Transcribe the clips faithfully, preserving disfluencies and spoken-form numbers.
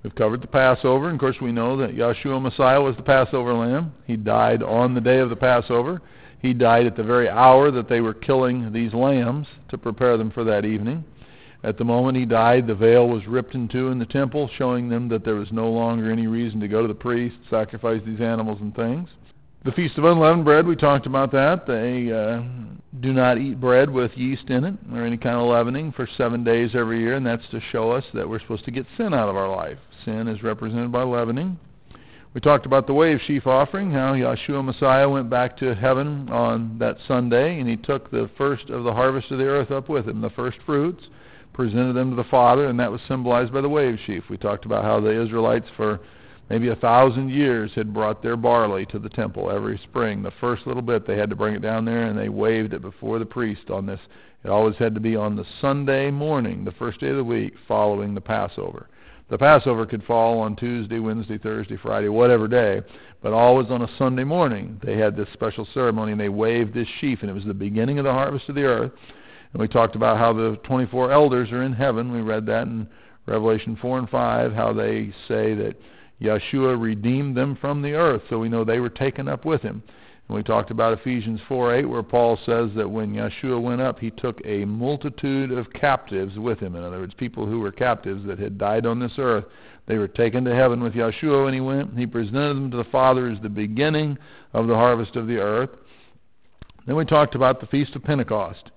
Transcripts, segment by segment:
We've covered the Passover, and of course we know that Yeshua Messiah was the Passover lamb. He died on the day of the Passover. He died at the very hour that they were killing these lambs to prepare them for that evening. At the moment he died, the veil was ripped in two in the temple, showing them that there was no longer any reason to go to the priest, sacrifice these animals and things. The Feast of Unleavened Bread, we talked about that. They uh, do not eat bread with yeast in it or any kind of leavening for seven days every year, and that's to show us that we're supposed to get sin out of our life. Sin is represented by leavening. We talked about the wave sheaf offering, how Yeshua Messiah went back to heaven on that Sunday, and he took the first of the harvest of the earth up with him, the first fruits, presented them to the Father, and that was symbolized by the wave sheaf. We talked about how the Israelites for maybe a thousand years had brought their barley to the temple every spring. The first little bit, they had to bring it down there, and they waved it before the priest on this. It always had to be on the Sunday morning, the first day of the week, following the Passover. The Passover could fall on Tuesday, Wednesday, Thursday, Friday, whatever day, but always on a Sunday morning. They had this special ceremony, and they waved this sheaf, and it was the beginning of the harvest of the earth. And we talked about how the twenty-four elders are in heaven. We read that in Revelation four and five, how they say that Yeshua redeemed them from the earth, so we know they were taken up with him. And we talked about Ephesians four eight, where Paul says that when Yeshua went up, he took a multitude of captives with him. In other words, people who were captives that had died on this earth. They were taken to heaven with Yeshua when he went. He presented them to the Father as the beginning of the harvest of the earth. Then we talked about the Feast of Pentecost.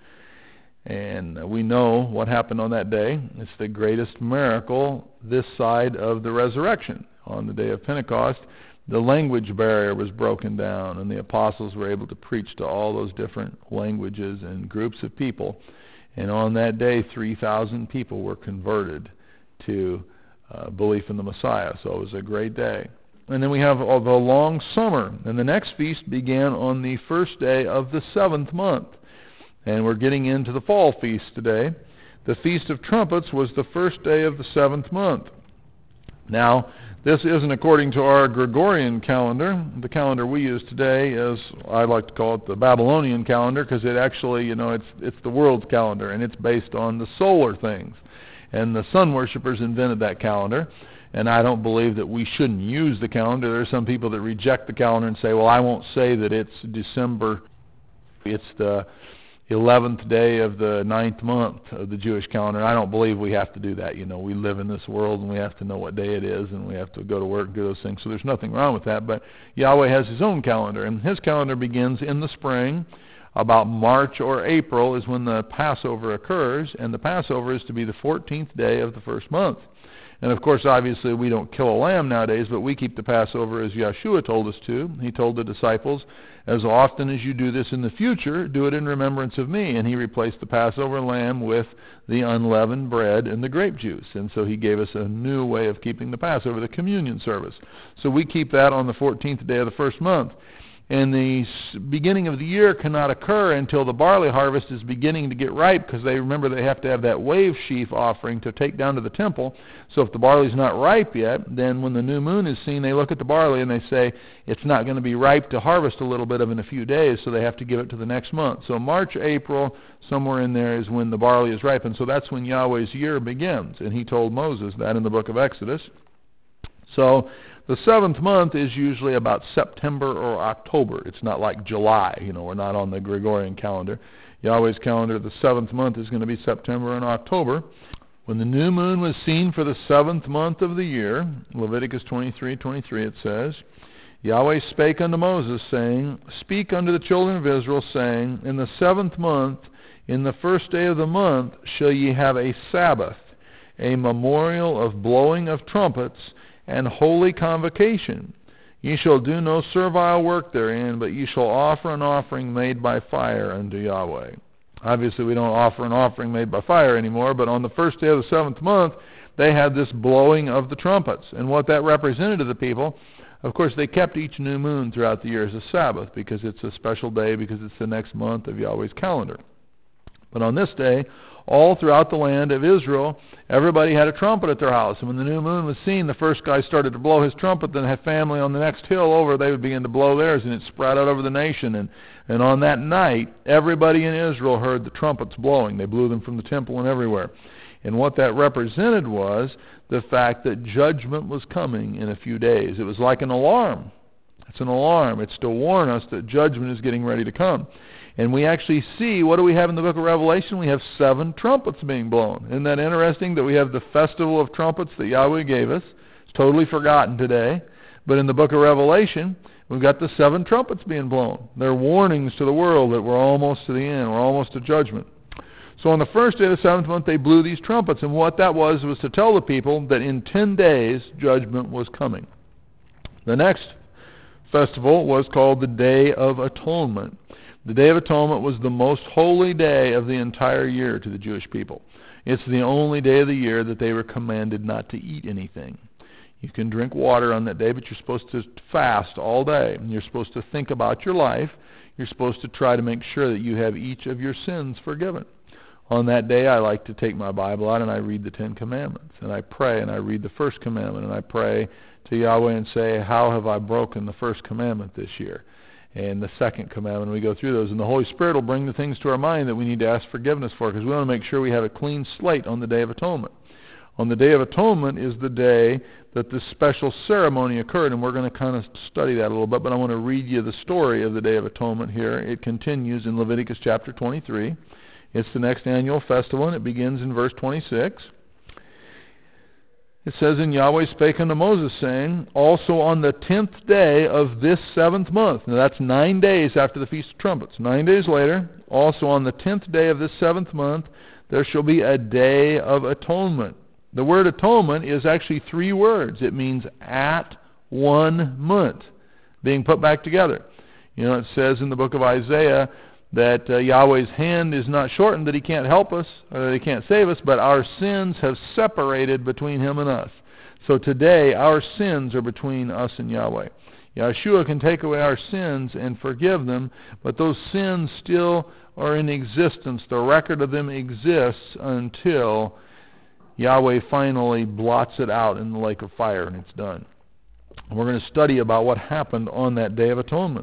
And we know what happened on that day. It's the greatest miracle this side of the resurrection. On the day of Pentecost, the language barrier was broken down, and the apostles were able to preach to all those different languages and groups of people. And on that day, three thousand people were converted to uh, belief in the Messiah. So it was a great day. And then we have uh, the long summer. And the next feast began on the first day of the seventh month. And we're getting into the fall feast today. The Feast of Trumpets was the first day of the seventh month. Now, this isn't according to our Gregorian calendar. The calendar we use today is, I like to call it the Babylonian calendar, because it actually, you know, it's it's the world's calendar, and it's based on the solar things. And the sun worshippers invented that calendar. And I don't believe that we shouldn't use the calendar. There are some people that reject the calendar and say, well, I won't say that it's December, it's the eleventh day of the ninth month of the Jewish calendar. I don't believe we have to do that. You know, we live in this world, and we have to know what day it is, and we have to go to work and do those things. So there's nothing wrong with that. But Yahweh has his own calendar, and his calendar begins in the spring. About March or April is when the Passover occurs, and the Passover is to be the fourteenth day of the first month. And of course, obviously, we don't kill a lamb nowadays, but we keep the Passover as Yeshua told us to. He told the disciples, as often as you do this in the future, do it in remembrance of me. And he replaced the Passover lamb with the unleavened bread and the grape juice. And so he gave us a new way of keeping the Passover, the communion service. So we keep that on the fourteenth day of the first month. And the beginning of the year cannot occur until the barley harvest is beginning to get ripe, because they remember they have to have that wave sheaf offering to take down to the temple. So if the barley's not ripe yet, then when the new moon is seen, they look at the barley and they say it's not going to be ripe to harvest a little bit of in a few days, so they have to give it to the next month. So March, April, somewhere in there is when the barley is ripe, and so that's when Yahweh's year begins. And he told Moses that in the book of Exodus. So the seventh month is usually about September or October. It's not like July. You know, we're not on the Gregorian calendar. Yahweh's calendar, the seventh month is going to be September and October. When the new moon was seen for the seventh month of the year, Leviticus twenty-three twenty-three, it says, Yahweh spake unto Moses, saying, Speak unto the children of Israel, saying, In the seventh month, in the first day of the month, shall ye have a Sabbath, a memorial of blowing of trumpets, and holy convocation. Ye shall do no servile work therein, but ye shall offer an offering made by fire unto Yahweh. Obviously, we don't offer an offering made by fire anymore, but on the first day of the seventh month, they had this blowing of the trumpets. And what that represented to the people, of course, they kept each new moon throughout the year as a Sabbath, because it's a special day, because it's the next month of Yahweh's calendar. But on this day, all throughout the land of Israel, everybody had a trumpet at their house. And when the new moon was seen, the first guy started to blow his trumpet, then had family on the next hill over, they would begin to blow theirs, and it spread out over the nation. And, and on that night, everybody in Israel heard the trumpets blowing. They blew them from the temple and everywhere. And what that represented was the fact that judgment was coming in a few days. It was like an alarm. It's an alarm. It's to warn us that judgment is getting ready to come. And we actually see, what do we have in the book of Revelation? We have seven trumpets being blown. Isn't that interesting that we have the festival of trumpets that Yahweh gave us? It's totally forgotten today. But in the book of Revelation, we've got the seven trumpets being blown. They're warnings to the world that we're almost to the end. We're almost to judgment. So on the first day of the seventh month, they blew these trumpets. And what that was was to tell the people that in ten days, judgment was coming. The next festival was called the Day of Atonement. The Day of Atonement was the most holy day of the entire year to the Jewish people. It's the only day of the year that they were commanded not to eat anything. You can drink water on that day, but you're supposed to fast all day. And you're supposed to think about your life. You're supposed to try to make sure that you have each of your sins forgiven. On that day, I like to take my Bible out and I read the Ten Commandments. And I pray and I read the first commandment. And I pray to Yahweh and say, how have I broken the first commandment this year? And the second commandment, we go through those. And the Holy Spirit will bring the things to our mind that we need to ask forgiveness for, because we want to make sure we have a clean slate on the Day of Atonement. On the Day of Atonement is the day that this special ceremony occurred, and we're going to kind of study that a little bit, but I want to read you the story of the Day of Atonement here. It continues in Leviticus chapter twenty-three. It's the next annual festival, and it begins in verse twenty-six. It says, and Yahweh spake unto Moses, saying, also on the tenth day of this seventh month. Now that's nine days after the Feast of Trumpets. Nine days later, also on the tenth day of this seventh month, there shall be a day of atonement. The word atonement is actually three words. It means at one month, being put back together. You know, it says in the book of Isaiah that uh, Yahweh's hand is not shortened that he can't help us, or that he can't save us, but our sins have separated between him and us. So today, our sins are between us and Yahweh. Yeshua can take away our sins and forgive them, but those sins still are in existence. The record of them exists until Yahweh finally blots it out in the lake of fire, and it's done. And we're going to study about what happened on that Day of Atonement.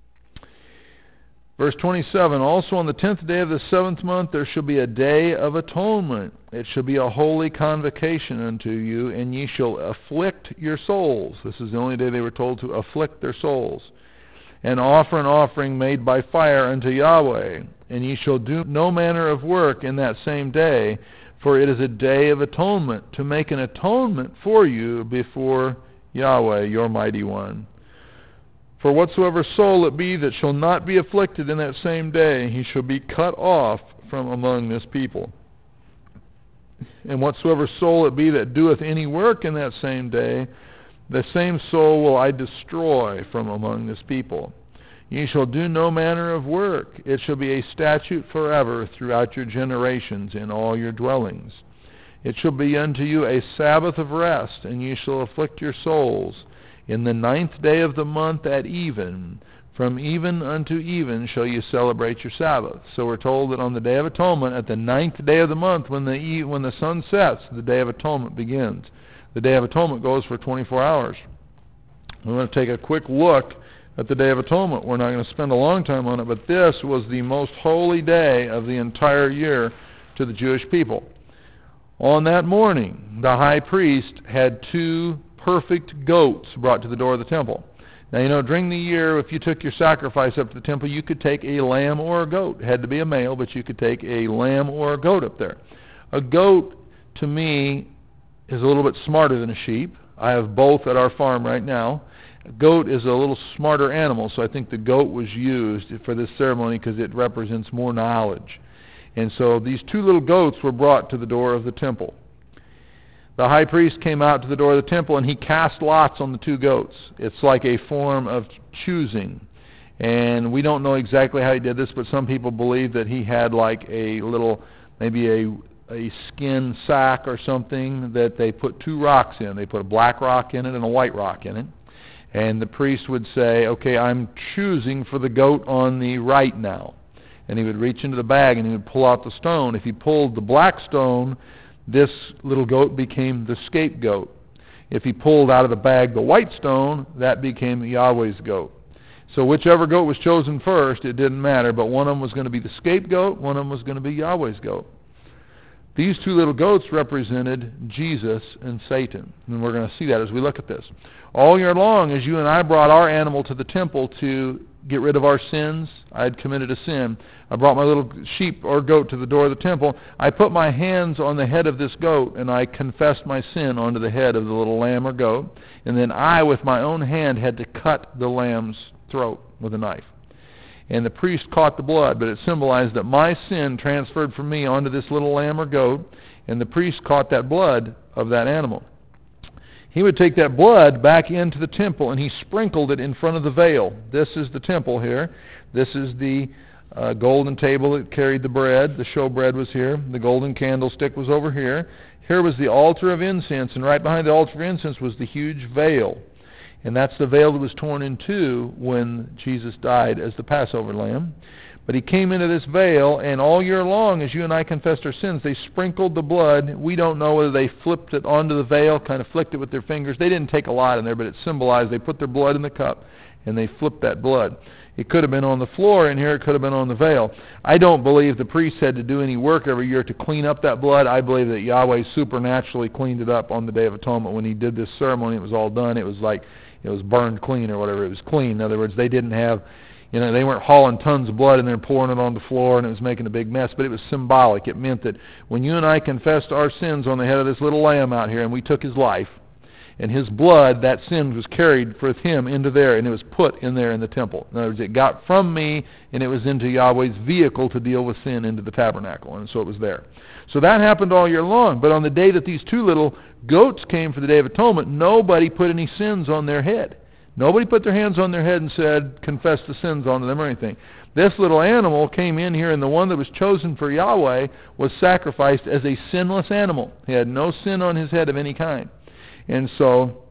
Verse twenty-seven, also on the tenth day of the seventh month there shall be a day of atonement. It shall be a holy convocation unto you, and ye shall afflict your souls. This is the only day they were told to afflict their souls. And offer an offering made by fire unto Yahweh. And ye shall do no manner of work in that same day, for it is a day of atonement, to make an atonement for you before Yahweh, your mighty one. For whatsoever soul it be that shall not be afflicted in that same day, he shall be cut off from among this people. And whatsoever soul it be that doeth any work in that same day, the same soul will I destroy from among this people. Ye shall do no manner of work. It shall be a statute forever throughout your generations in all your dwellings. It shall be unto you a Sabbath of rest, and ye shall afflict your souls. In the ninth day of the month at even, from even unto even shall you celebrate your Sabbath. So we're told that on the Day of Atonement, at the ninth day of the month, when the e- when the sun sets, the Day of Atonement begins. The Day of Atonement goes for twenty-four hours. We're going to take a quick look at the Day of Atonement. We're not going to spend a long time on it, but this was the most holy day of the entire year to the Jewish people. On that morning, the high priest had two perfect goats brought to the door of the temple. Now, you know, during the year, if you took your sacrifice up to the temple, you could take a lamb or a goat. It had to be a male, but you could take a lamb or a goat up there. A goat, to me, is a little bit smarter than a sheep. I have both at our farm right now. A goat is a little smarter animal, so I think the goat was used for this ceremony because it represents more knowledge. And so these two little goats were brought to the door of the temple. The high priest came out to the door of the temple, and he cast lots on the two goats. It's like a form of choosing. And we don't know exactly how he did this, but some people believe that he had like a little, maybe a, a skin sack or something that they put two rocks in. They put a black rock in it and a white rock in it. And the priest would say, okay, I'm choosing for the goat on the right now. And he would reach into the bag and he would pull out the stone. If he pulled the black stone, this little goat became the scapegoat. If he pulled out of the bag the white stone, that became Yahweh's goat. So whichever goat was chosen first, it didn't matter, but one of them was going to be the scapegoat, one of them was going to be Yahweh's goat. These two little goats represented Jesus and Satan. And we're going to see that as we look at this. All year long, as you and I brought our animal to the temple to get rid of our sins, I had committed a sin. I brought my little sheep or goat to the door of the temple. I put my hands on the head of this goat, and I confessed my sin onto the head of the little lamb or goat. And then I, with my own hand, had to cut the lamb's throat with a knife. And the priest caught the blood, but it symbolized that my sin transferred from me onto this little lamb or goat, and the priest caught that blood of that animal. He would take that blood back into the temple, and he sprinkled it in front of the veil. This is the temple here. This is the uh, golden table that carried the bread. The showbread was here. The golden candlestick was over here. Here was the altar of incense, and right behind the altar of incense was the huge veil. And that's the veil that was torn in two when Jesus died as the Passover lamb. But he came into this veil, and all year long, as you and I confessed our sins, they sprinkled the blood. We don't know whether they flipped it onto the veil, kind of flicked it with their fingers. They didn't take a lot in there, but it symbolized they put their blood in the cup, and they flipped that blood. It could have been on the floor in here. It could have been on the veil. I don't believe the priest had to do any work every year to clean up that blood. I believe that Yahweh supernaturally cleaned it up on the Day of Atonement. When he did this ceremony, it was all done. It was like it was burned clean or whatever. It was clean. In other words, they didn't have, you know, they weren't hauling tons of blood and then pouring it on the floor and it was making a big mess. But it was symbolic. It meant that when you and I confessed our sins on the head of this little lamb out here and we took his life, and his blood, that sin was carried with him into there, and it was put in there in the temple. In other words, it got from me, and it was into Yahweh's vehicle to deal with sin into the tabernacle, and so it was there. So that happened all year long, but on the day that these two little goats came for the Day of Atonement, nobody put any sins on their head. Nobody put their hands on their head and said, confess the sins onto them or anything. This little animal came in here, and the one that was chosen for Yahweh was sacrificed as a sinless animal. He had no sin on his head of any kind. And so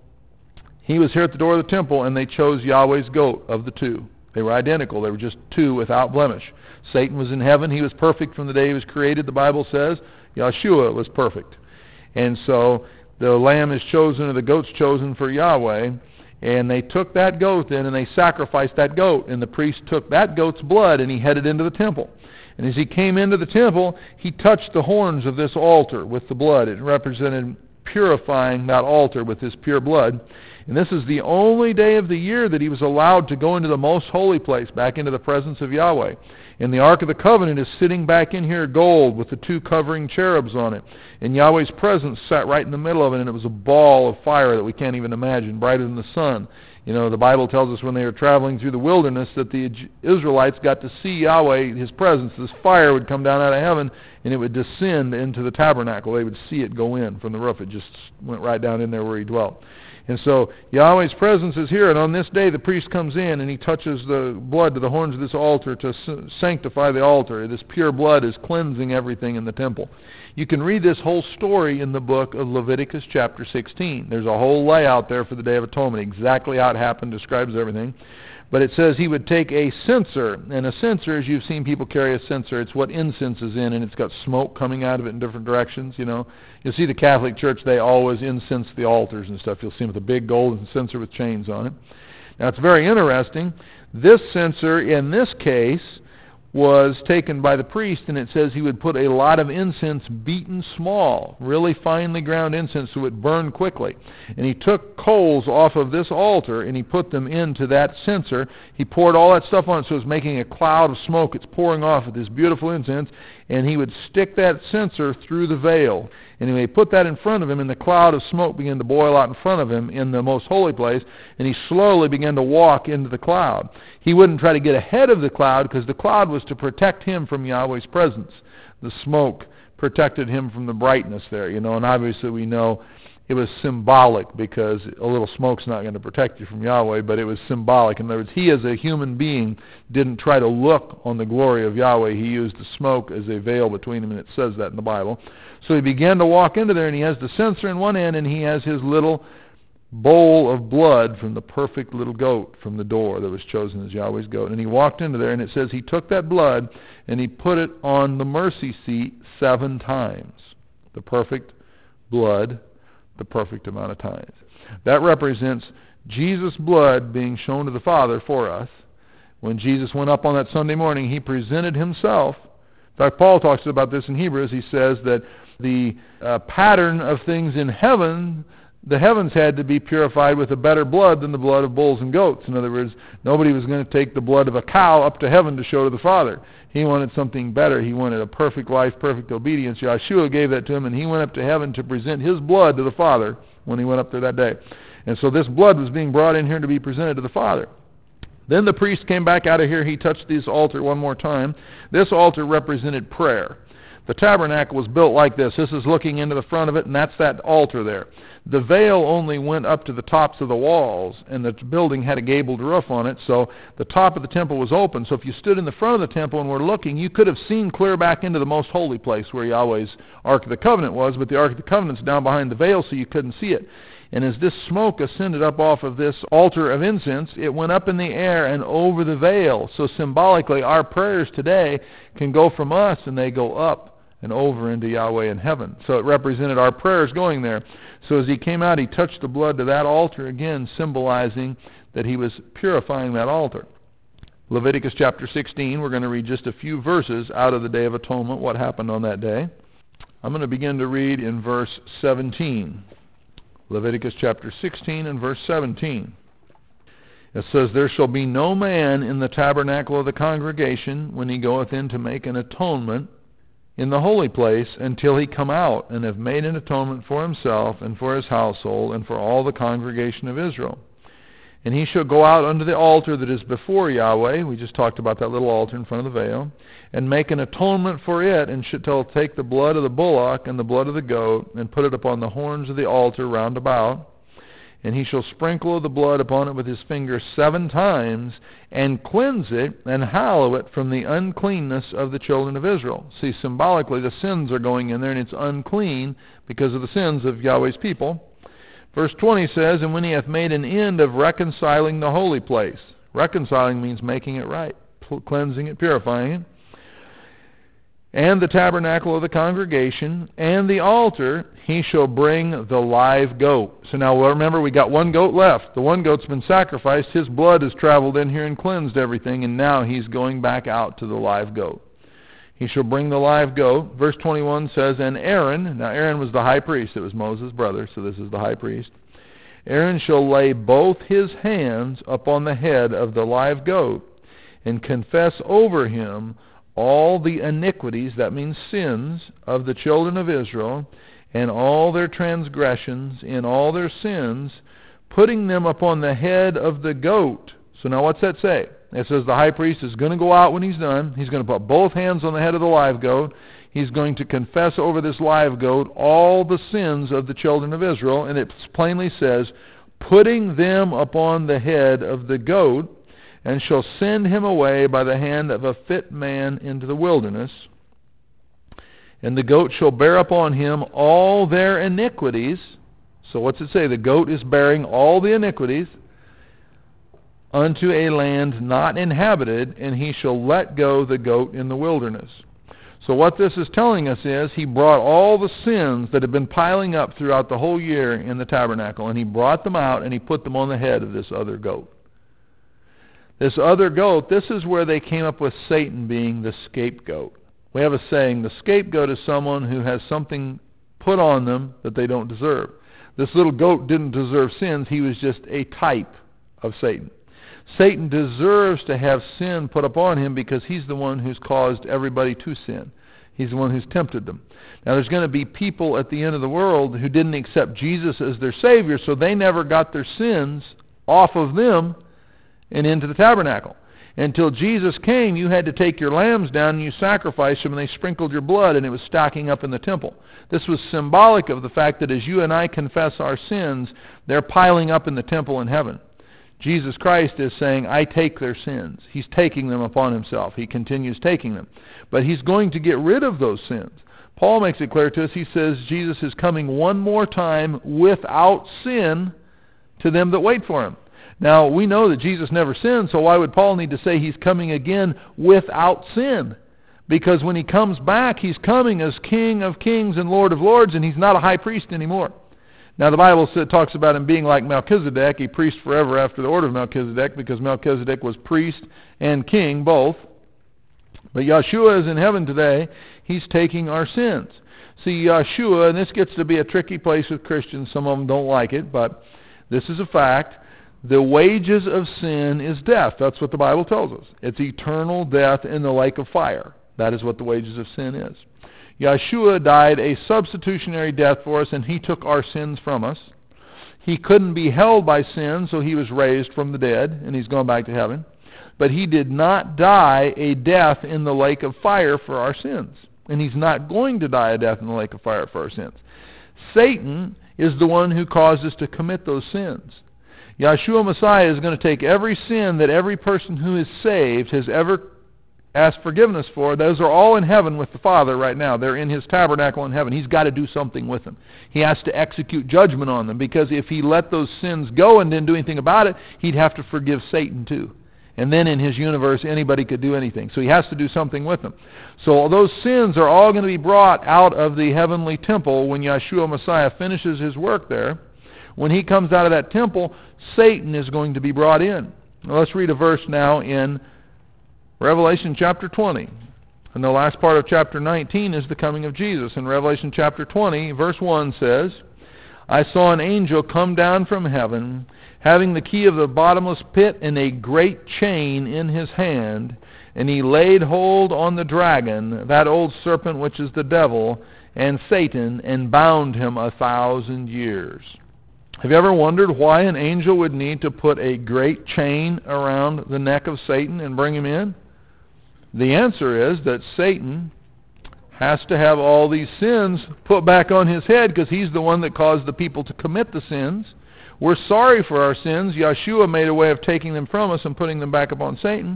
he was here at the door of the temple, and they chose Yahweh's goat of the two. They were identical. They were just two without blemish. Satan was in heaven. He was perfect from the day he was created, the Bible says. Yeshua was perfect. And so the lamb is chosen, or the goat's chosen for Yahweh, and they took that goat then, and they sacrificed that goat. And the priest took that goat's blood, and he headed into the temple. And as he came into the temple, he touched the horns of this altar with the blood. It represented purifying that altar with his pure blood. And this is the only day of the year that he was allowed to go into the most holy place, back into the presence of Yahweh. And the Ark of the Covenant is sitting back in here, gold, with the two covering cherubs on it. And Yahweh's presence sat right in the middle of it, and it was a ball of fire that we can't even imagine, brighter than the sun. You know, the Bible tells us when they were traveling through the wilderness that the Israelites got to see Yahweh, his presence. This fire would come down out of heaven, and it would descend into the tabernacle. They would see it go in from the roof. It just went right down in there where he dwelt. And so Yahweh's presence is here, and on this day the priest comes in, and he touches the blood to the horns of this altar to sanctify the altar. This pure blood is cleansing everything in the temple. You can read this whole story in the book of Leviticus chapter sixteen. There's a whole layout there for the Day of Atonement, exactly how it happened, describes everything. But it says he would take a censer, and a censer, as you've seen people carry a censer, it's what incense is in, and it's got smoke coming out of it in different directions, you know. You'll see the Catholic Church, they always incense the altars and stuff. You'll see them with a big golden censer with chains on it. Now, it's very interesting. This censer, in this case, was taken by the priest, and it says he would put a lot of incense beaten small, really finely ground incense so it would burn quickly. And he took coals off of this altar, and he put them into that censer. He poured all that stuff on it, so it was making a cloud of smoke. It's pouring off with this beautiful incense, and he would stick that censer through the veil. And he would put that in front of him, and the cloud of smoke began to boil out in front of him in the most holy place, and he slowly began to walk into the cloud. He wouldn't try to get ahead of the cloud, because the cloud was to protect him from Yahweh's presence. The smoke protected him from the brightness there, you know, and obviously we know it was symbolic, because a little smoke's not going to protect you from Yahweh, but it was symbolic. In other words, he as a human being didn't try to look on the glory of Yahweh. He used the smoke as a veil between him, and it says that in the Bible. So he began to walk into there, and he has the censer in one end, and he has his little bowl of blood from the perfect little goat from the door that was chosen as Yahweh's goat. And he walked into there, and it says he took that blood, and he put it on the mercy seat seven times. The perfect blood, the perfect amount of times. That represents Jesus' blood being shown to the Father for us. When Jesus went up on that Sunday morning, he presented himself. In fact, Paul talks about this in Hebrews. He says that the uh, pattern of things in heaven, the heavens had to be purified with a better blood than the blood of bulls and goats. In other words, nobody was going to take the blood of a cow up to heaven to show to the Father. He wanted something better. He wanted a perfect life, perfect obedience. Yeshua gave that to him, and he went up to heaven to present his blood to the Father when he went up there that day. And so this blood was being brought in here to be presented to the Father. Then the priest came back out of here. He touched this altar one more time. This altar represented prayer. The tabernacle was built like this. This is looking into the front of it, and that's that altar there. The veil only went up to the tops of the walls, and the building had a gabled roof on it, so the top of the temple was open. So if you stood in the front of the temple and were looking, you could have seen clear back into the most holy place where Yahweh's Ark of the Covenant was, but the Ark of the Covenant's down behind the veil, so you couldn't see it. And as this smoke ascended up off of this altar of incense, it went up in the air and over the veil. So symbolically, our prayers today can go from us, and they go up and over into Yahweh in heaven. So it represented our prayers going there. So as he came out, he touched the blood to that altar, again symbolizing that he was purifying that altar. Leviticus chapter sixteen, we're going to read just a few verses out of the Day of Atonement, what happened on that day. I'm going to begin to read in verse seventeen. Leviticus chapter sixteen and verse seventeen. It says, "There shall be no man in the tabernacle of the congregation when he goeth in to make an atonement in the holy place until he come out and have made an atonement for himself and for his household and for all the congregation of Israel. And he shall go out unto the altar that is before Yahweh," we just talked about that little altar in front of the veil, "and make an atonement for it, and shall take the blood of the bullock and the blood of the goat, and put it upon the horns of the altar round about. And he shall sprinkle the blood upon it with his finger seven times, and cleanse it, and hallow it from the uncleanness of the children of Israel." See, symbolically, the sins are going in there, and it's unclean because of the sins of Yahweh's people. Verse twenty says, "And when he hath made an end of reconciling the holy place." Reconciling means making it right, cleansing it, purifying it. "And the tabernacle of the congregation, and the altar, he shall bring the live goat." So now remember, we got one goat left. The one goat's been sacrificed. His blood has traveled in here and cleansed everything, and now he's going back out to the live goat. He shall bring the live goat. Verse twenty-one says, "And Aaron," now Aaron was the high priest. It was Moses' brother, so this is the high priest. "Aaron shall lay both his hands upon the head of the live goat, and confess over him all the iniquities," that means sins, "of the children of Israel, and all their transgressions in all their sins, putting them upon the head of the goat." So now what's that say? It says the high priest is going to go out when he's done. He's going to put both hands on the head of the live goat. He's going to confess over this live goat all the sins of the children of Israel. And it plainly says, "putting them upon the head of the goat, and shall send him away by the hand of a fit man into the wilderness. And the goat shall bear upon him all their iniquities." So what's it say? The goat is bearing all the iniquities "unto a land not inhabited, and he shall let go the goat in the wilderness." So what this is telling us is he brought all the sins that had been piling up throughout the whole year in the tabernacle, and he brought them out and he put them on the head of this other goat. This other goat, this is where they came up with Satan being the scapegoat. We have a saying, the scapegoat is someone who has something put on them that they don't deserve. This little goat didn't deserve sins. He was just a type of Satan. Satan deserves to have sin put upon him because he's the one who's caused everybody to sin. He's the one who's tempted them. Now there's going to be people at the end of the world who didn't accept Jesus as their Savior, so they never got their sins off of them and into the tabernacle. Until Jesus came, you had to take your lambs down and you sacrificed them, and they sprinkled your blood, and it was stacking up in the temple. This was symbolic of the fact that as you and I confess our sins, they're piling up in the temple in heaven. Jesus Christ is saying, I take their sins. He's taking them upon himself. He continues taking them. But he's going to get rid of those sins. Paul makes it clear to us. He says Jesus is coming one more time without sin to them that wait for him. Now, we know that Jesus never sinned, so why would Paul need to say he's coming again without sin? Because when he comes back, he's coming as King of kings and Lord of lords, and he's not a high priest anymore. Now, the Bible talks about him being like Melchizedek, a priest forever after the order of Melchizedek, because Melchizedek was priest and king both. But Yeshua is in heaven today. He's taking our sins. See, Yeshua, and this gets to be a tricky place with Christians. Some of them don't like it, but this is a fact. The wages of sin is death. That's what the Bible tells us. It's eternal death in the lake of fire. That is what the wages of sin is. Yeshua died a substitutionary death for us, and he took our sins from us. He couldn't be held by sin, so he was raised from the dead, and he's gone back to heaven. But he did not die a death in the lake of fire for our sins. And he's not going to die a death in the lake of fire for our sins. Satan is the one who caused us to commit those sins. Yeshua Messiah is going to take every sin that every person who is saved has ever asked forgiveness for. Those are all in heaven with the Father right now. They're in his tabernacle in heaven. He's got to do something with them. He has to execute judgment on them, because if he let those sins go and didn't do anything about it, he'd have to forgive Satan too. And then in his universe, anybody could do anything. So he has to do something with them. So those sins are all going to be brought out of the heavenly temple when Yeshua Messiah finishes his work there. When he comes out of that temple, Satan is going to be brought in. Now let's read a verse now in Revelation chapter twenty. And the last part of chapter nineteen is the coming of Jesus. In Revelation chapter twenty, verse one says, I saw an angel come down from heaven, having the key of the bottomless pit and a great chain in his hand, and he laid hold on the dragon, that old serpent which is the devil, and Satan, and bound him a thousand years. Have you ever wondered why an angel would need to put a great chain around the neck of Satan and bring him in? The answer is that Satan has to have all these sins put back on his head, because he's the one that caused the people to commit the sins. We're sorry for our sins. Yeshua made a way of taking them from us and putting them back upon Satan.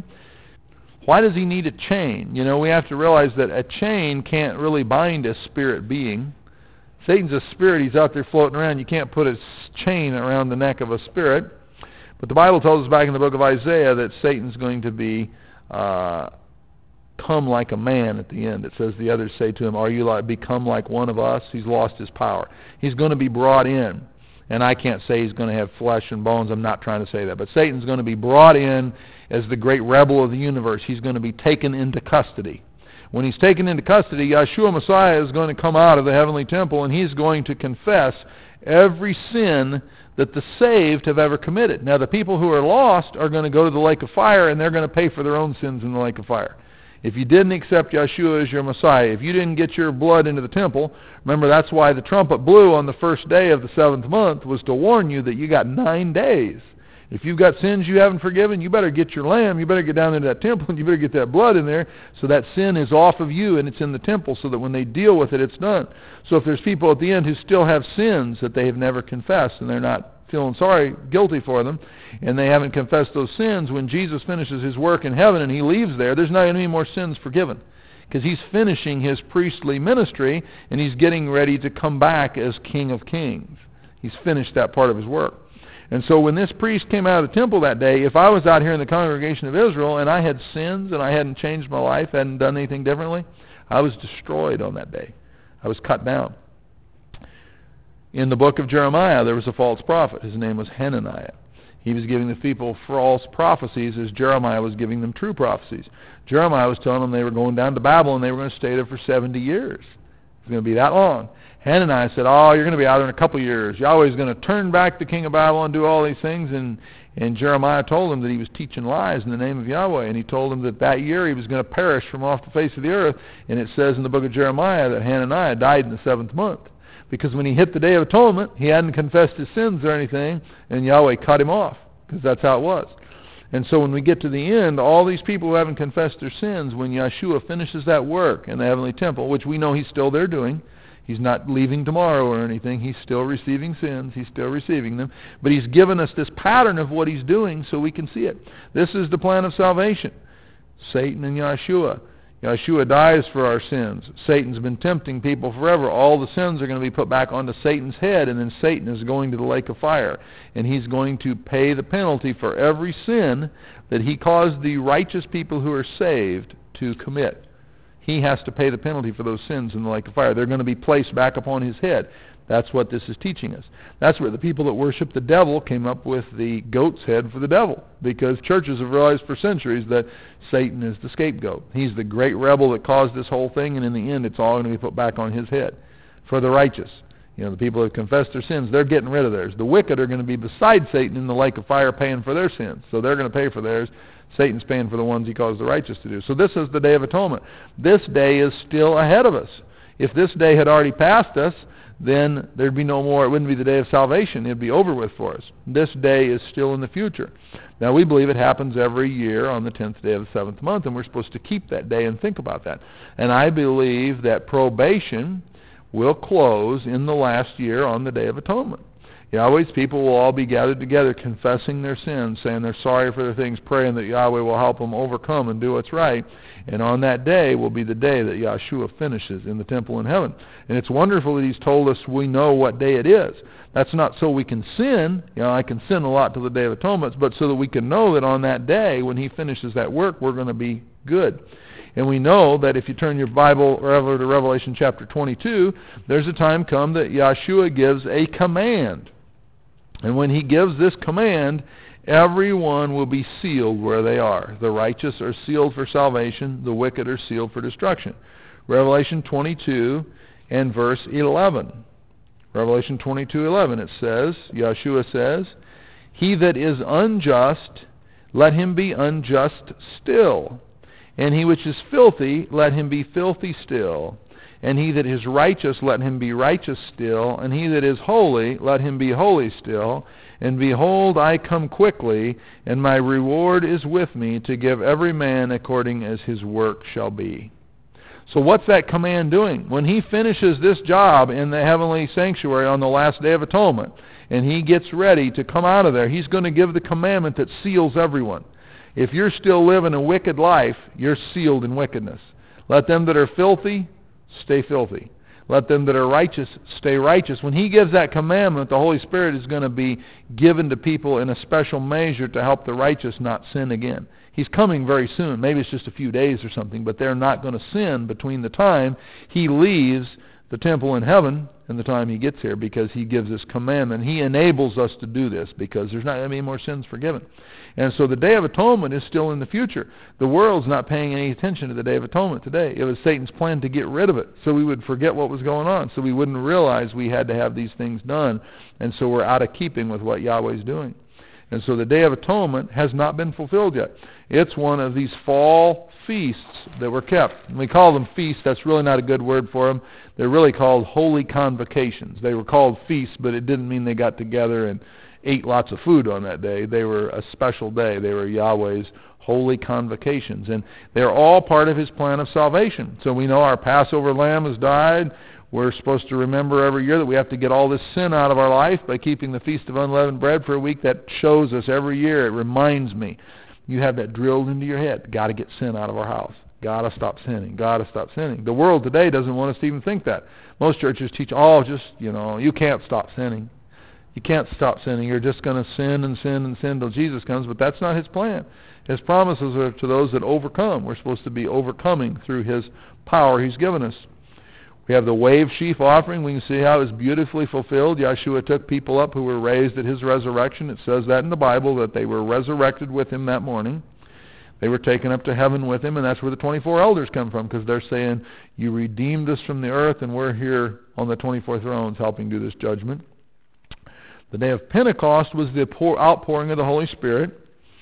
Why does he need a chain? You know, we have to realize that a chain can't really bind a spirit being. Satan's a spirit. He's out there floating around. You can't put a chain around the neck of a spirit. But the Bible tells us back in the book of Isaiah that Satan's going to be uh, come like a man at the end. It says the others say to him, are you like become like one of us? He's lost his power. He's going to be brought in. And I can't say he's going to have flesh and bones. I'm not trying to say that. But Satan's going to be brought in as the great rebel of the universe. He's going to be taken into custody. When he's taken into custody, Yeshua Messiah is going to come out of the heavenly temple, and he's going to confess every sin that the saved have ever committed. Now, the people who are lost are going to go to the lake of fire, and they're going to pay for their own sins in the lake of fire. If you didn't accept Yeshua as your Messiah, if you didn't get your blood into the temple, remember that's why the trumpet blew on the first day of the seventh month, was to warn you that you got nine days. If you've got sins you haven't forgiven, you better get your lamb, you better get down into that temple, and you better get that blood in there, so that sin is off of you and it's in the temple, so that when they deal with it, it's done. So if there's people at the end who still have sins that they have never confessed, and they're not feeling sorry, guilty for them, and they haven't confessed those sins, when Jesus finishes his work in heaven and he leaves there, there's not any more sins forgiven, because he's finishing his priestly ministry, and he's getting ready to come back as King of Kings. He's finished that part of his work. And so when this priest came out of the temple that day, if I was out here in the congregation of Israel and I had sins and I hadn't changed my life, hadn't done anything differently, I was destroyed on that day. I was cut down. In the book of Jeremiah, there was a false prophet. His name was Hananiah. He was giving the people false prophecies as Jeremiah was giving them true prophecies. Jeremiah was telling them they were going down to Babylon and they were going to stay there for seventy years. It's going to be that long. Hananiah said, oh, you're going to be out there in a couple of years. Yahweh's going to turn back the king of Babylon, do all these things. And, and Jeremiah told him that he was teaching lies in the name of Yahweh. And he told him that that year he was going to perish from off the face of the earth. And it says in the book of Jeremiah that Hananiah died in the seventh month. Because when he hit the Day of Atonement, he hadn't confessed his sins or anything, and Yahweh cut him off, because that's how it was. And so when we get to the end, all these people who haven't confessed their sins, when Yeshua finishes that work in the heavenly temple, which we know he's still there doing, he's not leaving tomorrow or anything, he's still receiving sins, he's still receiving them, but he's given us this pattern of what he's doing so we can see it. This is the plan of salvation. Satan and Yeshua. Yeshua dies for our sins. Satan's been tempting people forever. All the sins are going to be put back onto Satan's head, and then Satan is going to the lake of fire. And he's going to pay the penalty for every sin that he caused the righteous people who are saved to commit. He has to pay the penalty for those sins in the lake of fire. They're going to be placed back upon his head. That's what this is teaching us. That's where the people that worship the devil came up with the goat's head for the devil, because churches have realized for centuries that Satan is the scapegoat. He's the great rebel that caused this whole thing, and in the end it's all going to be put back on his head. for the righteous. You know, the people who confess their sins, they're getting rid of theirs. The wicked are going to be beside Satan in the lake of fire paying for their sins. So they're going to pay for theirs. Satan's paying for the ones he caused the righteous to do. So this is the Day of Atonement. This day is still ahead of us. If this day had already passed us, then there'd be no more. It wouldn't be the day of salvation. It'd be over with for us. This day is still in the future. Now, we believe it happens every year on the tenth day of the seventh month, and we're supposed to keep that day and think about that. And I believe that probation will close in the last year on the Day of Atonement. Yahweh's people will all be gathered together confessing their sins, saying they're sorry for their things, praying that Yahweh will help them overcome and do what's right. And on that day will be the day that Yahshua finishes in the temple in heaven. And it's wonderful that he's told us we know what day it is. That's not so we can sin. You know, I can sin a lot till the Day of Atonement, but so that we can know that on that day when he finishes that work, we're going to be good. And we know that if you turn your Bible over to Revelation chapter twenty-two, there's a time come that Yahshua gives a command. And when he gives this command, everyone will be sealed where they are. The righteous are sealed for salvation. The wicked are sealed for destruction. Revelation twenty-two and verse eleven. Revelation twenty-two eleven, it says, Yahshua says, "He that is unjust, let him be unjust still. And he which is filthy, let him be filthy still. And he that is righteous, let him be righteous still. And he that is holy, let him be holy still. And behold, I come quickly, and my reward is with me, to give every man according as his work shall be." So what's that command doing? When he finishes this job in the heavenly sanctuary on the last Day of Atonement, and he gets ready to come out of there, he's going to give the commandment that seals everyone. If you're still living a wicked life, you're sealed in wickedness. Let them that are filthy stay filthy. Let them that are righteous stay righteous. When he gives that commandment, the Holy Spirit is going to be given to people in a special measure to help the righteous not sin again. He's coming very soon. Maybe it's just a few days or something, but they're not going to sin between the time he leaves the temple in heaven and the time he gets here, because he gives this commandment. He enables us to do this because there's not going to be more sins forgiven. And so the Day of Atonement is still in the future. The world's not paying any attention to the Day of Atonement today. It was Satan's plan to get rid of it so we would forget what was going on, so we wouldn't realize we had to have these things done. And so we're out of keeping with what Yahweh's doing. And so the Day of Atonement has not been fulfilled yet. It's one of these fall feasts that were kept. And we call them feasts. That's really not a good word for them. They're really called holy convocations. They were called feasts, but it didn't mean they got together and ate lots of food on that day. They were a special day. They were Yahweh's holy convocations. And they're all part of his plan of salvation. So we know our Passover lamb has died. We're supposed to remember every year that we have to get all this sin out of our life by keeping the Feast of Unleavened Bread for a week. That shows us every year. It reminds me. You have that drilled into your head. Got to get sin out of our house. Got to stop sinning. Got to stop sinning. The world today doesn't want us to even think that. Most churches teach, oh, just, you know, you can't stop sinning. You can't stop sinning. You're just going to sin and sin and sin until Jesus comes. But that's not his plan. His promises are to those that overcome. We're supposed to be overcoming through his power he's given us. We have the wave sheaf offering. We can see how it's beautifully fulfilled. Yahshua took people up who were raised at his resurrection. It says that in the Bible, that they were resurrected with him that morning. They were taken up to heaven with him, and that's where the twenty-four elders come from, because they're saying, you redeemed us from the earth, and we're here on the twenty-four thrones helping do this judgment. The day of Pentecost was the outpouring of the Holy Spirit.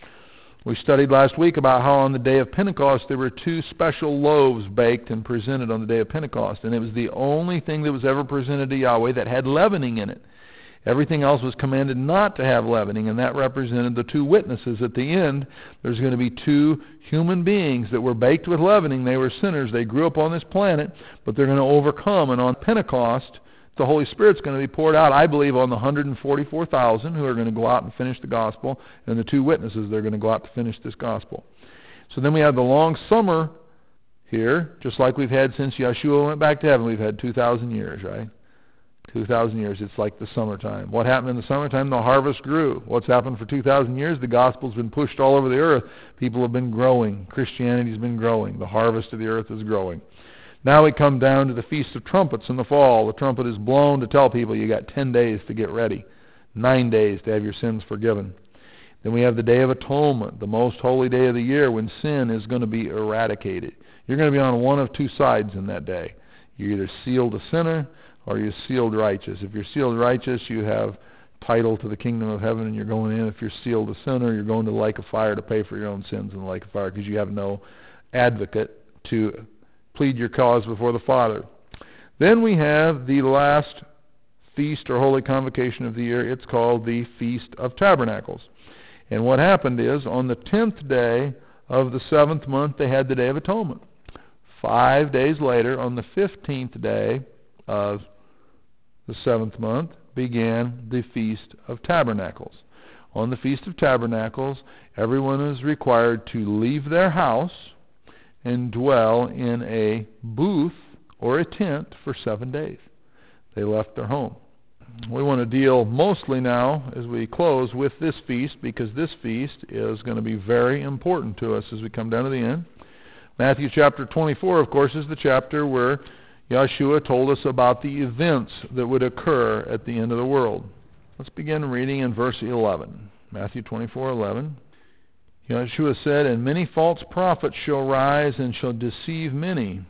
We studied last week about how on the day of Pentecost there were two special loaves baked and presented on the day of Pentecost, and it was the only thing that was ever presented to Yahweh that had leavening in it. Everything else was commanded not to have leavening, and that represented the two witnesses. At the end, there's going to be two human beings that were baked with leavening. They were sinners. They grew up on this planet, but they're going to overcome. And on Pentecost, the Holy Spirit's going to be poured out, I believe, on the one hundred forty-four thousand who are going to go out and finish the gospel, and the two witnesses that are going to go out to finish this gospel. So then we have the long summer here, just like we've had since Yahshua went back to heaven. We've had two thousand years, right? two thousand years, it's like the summertime. What happened in the summertime? The harvest grew. What's happened for two thousand years? The gospel's been pushed all over the earth. People have been growing. Christianity's been growing. The harvest of the earth is growing. Now we come down to the Feast of Trumpets in the fall. The trumpet is blown to tell people you got ten days to get ready, nine days to have your sins forgiven. Then we have the Day of Atonement, the most holy day of the year, when sin is going to be eradicated. You're going to be on one of two sides in that day. You either sealed a sinner, or are you sealed righteous? If you're sealed righteous, you have title to the kingdom of heaven and you're going in. If you're sealed a sinner, you're going to the lake of fire to pay for your own sins in the lake of fire, because you have no advocate to plead your cause before the Father. Then we have the last feast or holy convocation of the year. It's called the Feast of Tabernacles. And what happened is, on the tenth day of the seventh month, they had the Day of Atonement. Five days later, on the fifteenth day of the seventh month, began the Feast of Tabernacles. On the Feast of Tabernacles, everyone is required to leave their house and dwell in a booth or a tent for seven days. They left their home. We want to deal mostly now, as we close, with this feast, because this feast is going to be very important to us as we come down to the end. Matthew chapter twenty-four, of course, is the chapter where Yeshua told us about the events that would occur at the end of the world. Let's begin reading in verse eleven. Matthew twenty-four eleven. Yeshua said, "And many false prophets shall rise and shall deceive many.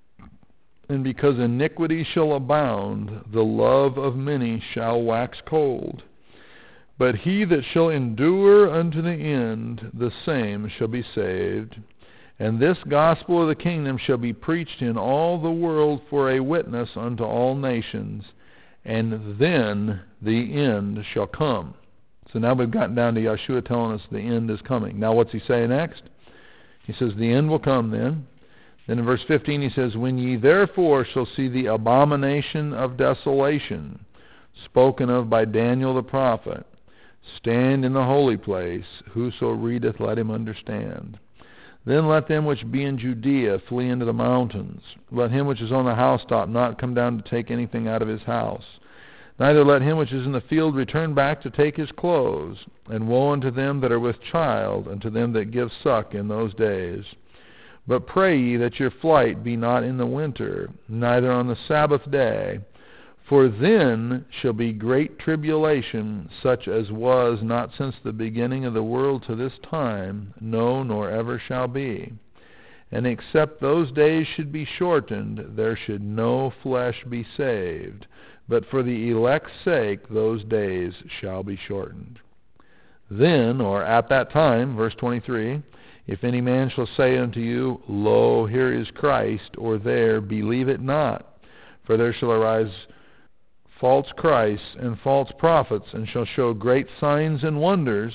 And because iniquity shall abound, the love of many shall wax cold. But he that shall endure unto the end, the same shall be saved. And this gospel of the kingdom shall be preached in all the world for a witness unto all nations, and then the end shall come." So now we've gotten down to Yeshua telling us the end is coming. Now what's he say next? He says the end will come then. Then in verse fifteen he says, "When ye therefore shall see the abomination of desolation, spoken of by Daniel the prophet, stand in the holy place, whoso readeth, let him understand. Then let them which be in Judea flee into the mountains. Let him which is on the housetop not come down to take anything out of his house. Neither let him which is in the field return back to take his clothes. And woe unto them that are with child, and to them that give suck in those days. But pray ye that your flight be not in the winter, neither on the Sabbath day. For then shall be great tribulation, such as was not since the beginning of the world to this time, no, nor ever shall be. And except those days should be shortened, there should no flesh be saved. But for the elect's sake those days shall be shortened. Then, or at that time, verse twenty-three, if any man shall say unto you, Lo, here is Christ, or there, believe it not. For there shall arise false Christs and false prophets, and shall show great signs and wonders,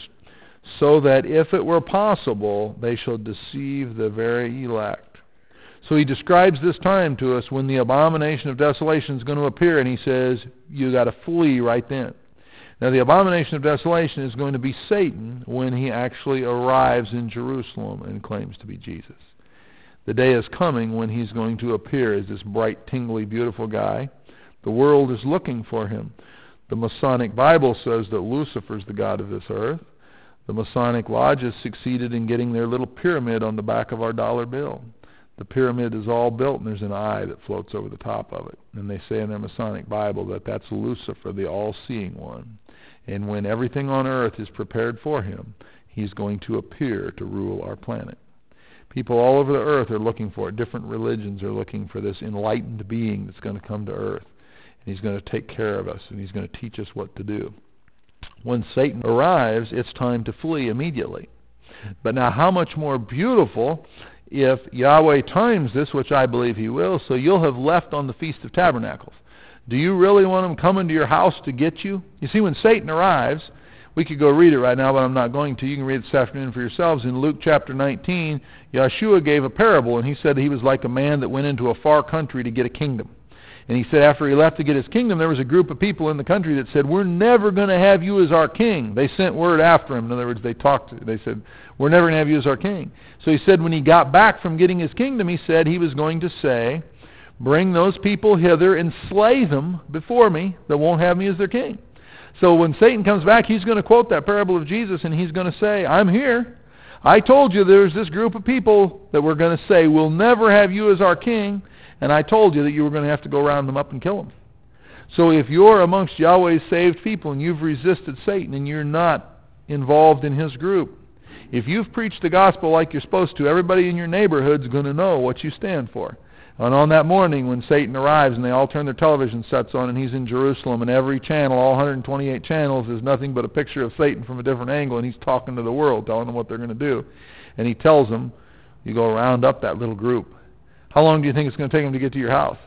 so that if it were possible, they shall deceive the very elect. So he describes this time to us when the abomination of desolation is going to appear, and he says, you got to flee right then. Now the abomination of desolation is going to be Satan when he actually arrives in Jerusalem and claims to be Jesus. The day is coming when he's going to appear as this bright, tingly, beautiful guy. The world is looking for him. The Masonic Bible says that Lucifer is the god of this earth. The Masonic lodges succeeded in getting their little pyramid on the back of our dollar bill. The pyramid is all built, and there's an eye that floats over the top of it. And they say in their Masonic Bible that that's Lucifer, the all-seeing one. And when everything on earth is prepared for him, he's going to appear to rule our planet. People all over the earth are looking for it. Different religions are looking for this enlightened being that's going to come to earth. And he's going to take care of us, and he's going to teach us what to do. When Satan arrives, it's time to flee immediately. But now how much more beautiful if Yahweh times this, which I believe he will, so you'll have left on the Feast of Tabernacles. Do you really want him coming to your house to get you? You see, when Satan arrives, we could go read it right now, but I'm not going to. You can read it this afternoon for yourselves. In Luke chapter nineteen, Yeshua gave a parable, and he said he was like a man that went into a far country to get a kingdom. And he said after he left to get his kingdom, there was a group of people in the country that said, we're never going to have you as our king. They sent word after him. In other words, they talked. They said, we're never going to have you as our king. So he said when he got back from getting his kingdom, he said he was going to say, bring those people hither and slay them before me that won't have me as their king. So when Satan comes back, he's going to quote that parable of Jesus, and he's going to say, I'm here. I told you there's this group of people that we're going to say, we'll never have you as our king. And I told you that you were going to have to go round them up and kill them. So if you're amongst Yahweh's saved people and you've resisted Satan and you're not involved in his group, if you've preached the gospel like you're supposed to, everybody in your neighborhood's going to know what you stand for. And on that morning when Satan arrives and they all turn their television sets on and he's in Jerusalem and every channel, all one hundred twenty-eight channels, is nothing but a picture of Satan from a different angle, and he's talking to the world, telling them what they're going to do. And he tells them, you go round up that little group. How long do you think it's going to take them to get to your house?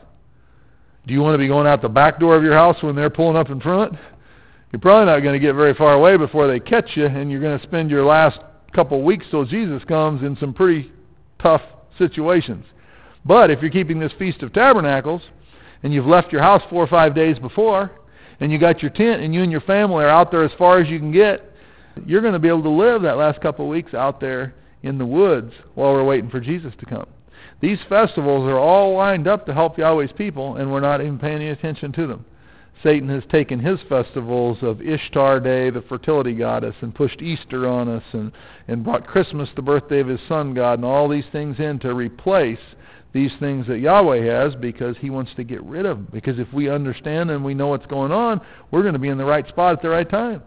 Do you want to be going out the back door of your house when they're pulling up in front? You're probably not going to get very far away before they catch you, and you're going to spend your last couple weeks till Jesus comes in some pretty tough situations. But if you're keeping this Feast of Tabernacles, and you've left your house four or five days before, and you got your tent, and you and your family are out there as far as you can get, you're going to be able to live that last couple of weeks out there in the woods while we're waiting for Jesus to come. These festivals are all lined up to help Yahweh's people, and we're not even paying any attention to them. Satan has taken his festivals of Ishtar Day, the fertility goddess, and pushed Easter on us, and, and brought Christmas, the birthday of his sun god, and all these things in to replace these things that Yahweh has, because he wants to get rid of them. Because if we understand and we know what's going on, we're going to be in the right spot at the right time.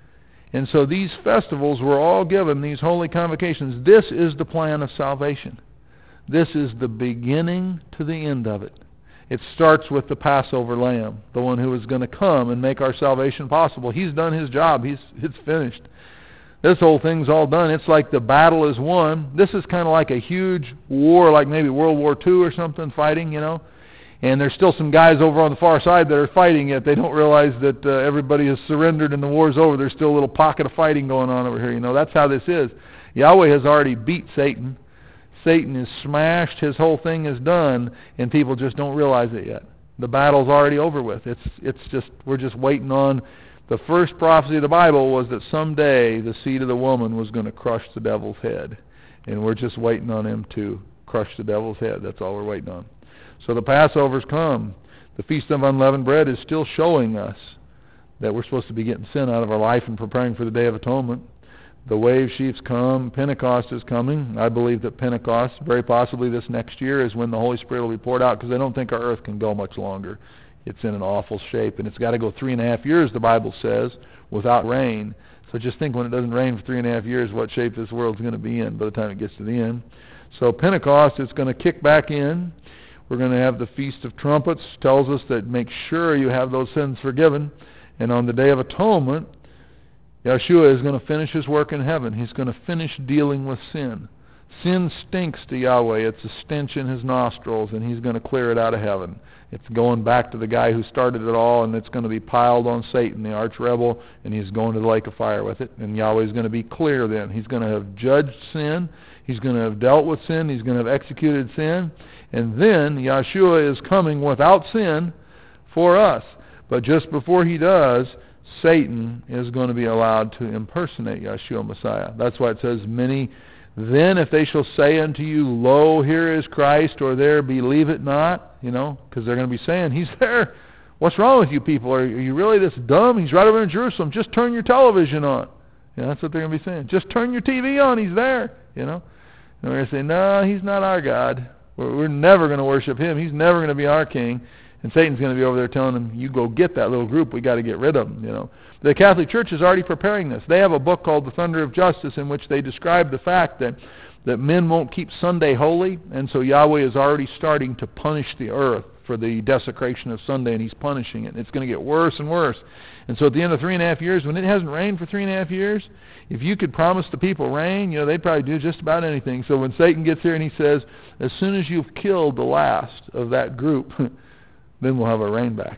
And so these festivals were all given, these holy convocations. This is the plan of salvation. This is the beginning to the end of it. It starts with the Passover lamb, the one who is going to come and make our salvation possible. He's done his job. He's It's finished. This whole thing's all done. It's like the battle is won. This is kind of like a huge war, like maybe World War Two or something, fighting, you know. And there's still some guys over on the far side that are fighting it. They don't realize that uh, everybody has surrendered and the war's over. There's still a little pocket of fighting going on over here, you know. That's how this is. Yahweh has already beat Satan. Satan is smashed, his whole thing is done, and people just don't realize it yet. The battle's already over with. It's it's just we're just waiting on. The first prophecy of the Bible was that someday the seed of the woman was going to crush the devil's head, and we're just waiting on him to crush the devil's head. That's all we're waiting on. So the Passover's come. The Feast of Unleavened Bread is still showing us that we're supposed to be getting sin out of our life and preparing for the Day of Atonement. The wave sheaves come. Pentecost is coming. I believe that Pentecost, very possibly this next year, is when the Holy Spirit will be poured out, because I don't think our earth can go much longer. It's in an awful shape, and it's got to go three and a half years, the Bible says, without rain. So just think, when it doesn't rain for three and a half years, what shape this world's going to be in by the time it gets to the end. So Pentecost is going to kick back in. We're going to have the Feast of Trumpets. Tells us that make sure you have those sins forgiven. And on the Day of Atonement, Yeshua is going to finish his work in heaven. He's going to finish dealing with sin. Sin stinks to Yahweh. It's a stench in his nostrils, and he's going to clear it out of heaven. It's going back to the guy who started it all, and it's going to be piled on Satan, the arch rebel, and he's going to the lake of fire with it. And Yahweh's going to be clear then. He's going to have judged sin. He's going to have dealt with sin. He's going to have executed sin. And then Yeshua is coming without sin for us. But just before he does, Satan is going to be allowed to impersonate Yeshua Messiah. That's why it says, many, then if they shall say unto you, lo, here is Christ, or there, believe it not, you know, because they're going to be saying, he's there. What's wrong with you people? Are, are you really this dumb? He's right over in Jerusalem. Just turn your television on. You know, that's what they're going to be saying. Just turn your T V on. He's there, you know. And we're going to say, no, he's not our God. We're, we're never going to worship him. He's never going to be our king. And Satan's going to be over there telling them, you go get that little group. We got to get rid of them, you know. The Catholic Church is already preparing this. They have a book called The Thunder of Justice, in which they describe the fact that, that men won't keep Sunday holy, and so Yahweh is already starting to punish the earth for the desecration of Sunday, and he's punishing it. And it's going to get worse and worse. And so at the end of three and a half years, when it hasn't rained for three and a half years, if you could promise the people rain, you know, they'd probably do just about anything. So when Satan gets here and he says, as soon as you've killed the last of that group, then we'll have our rain back.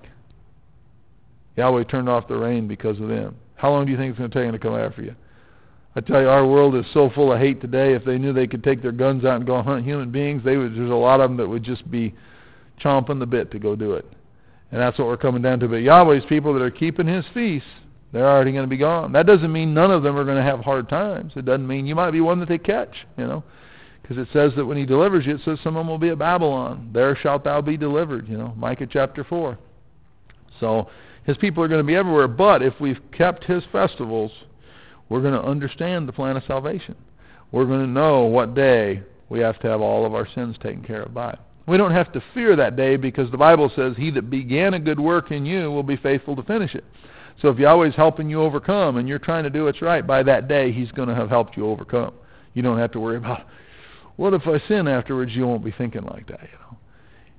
Yahweh turned off the rain because of them. How long do you think it's going to take them to come after you? I tell you, our world is so full of hate today. If they knew they could take their guns out and go hunt human beings, they would. There's a lot of them that would just be chomping the bit to go do it. And that's what we're coming down to. But Yahweh's people that are keeping his feasts, they're already going to be gone. That doesn't mean none of them are going to have hard times. It doesn't mean you might be one that they catch, you know. Because it says that when he delivers you, it says some of them will be at Babylon. There shalt thou be delivered, you know, Micah chapter four. So his people are going to be everywhere. But if we've kept his festivals, we're going to understand the plan of salvation. We're going to know what day we have to have all of our sins taken care of by. We don't have to fear that day, because the Bible says he that began a good work in you will be faithful to finish it. So if Yahweh's helping you overcome and you're trying to do what's right, by that day he's going to have helped you overcome. You don't have to worry about, what if I sin afterwards? You won't be thinking like that, you know.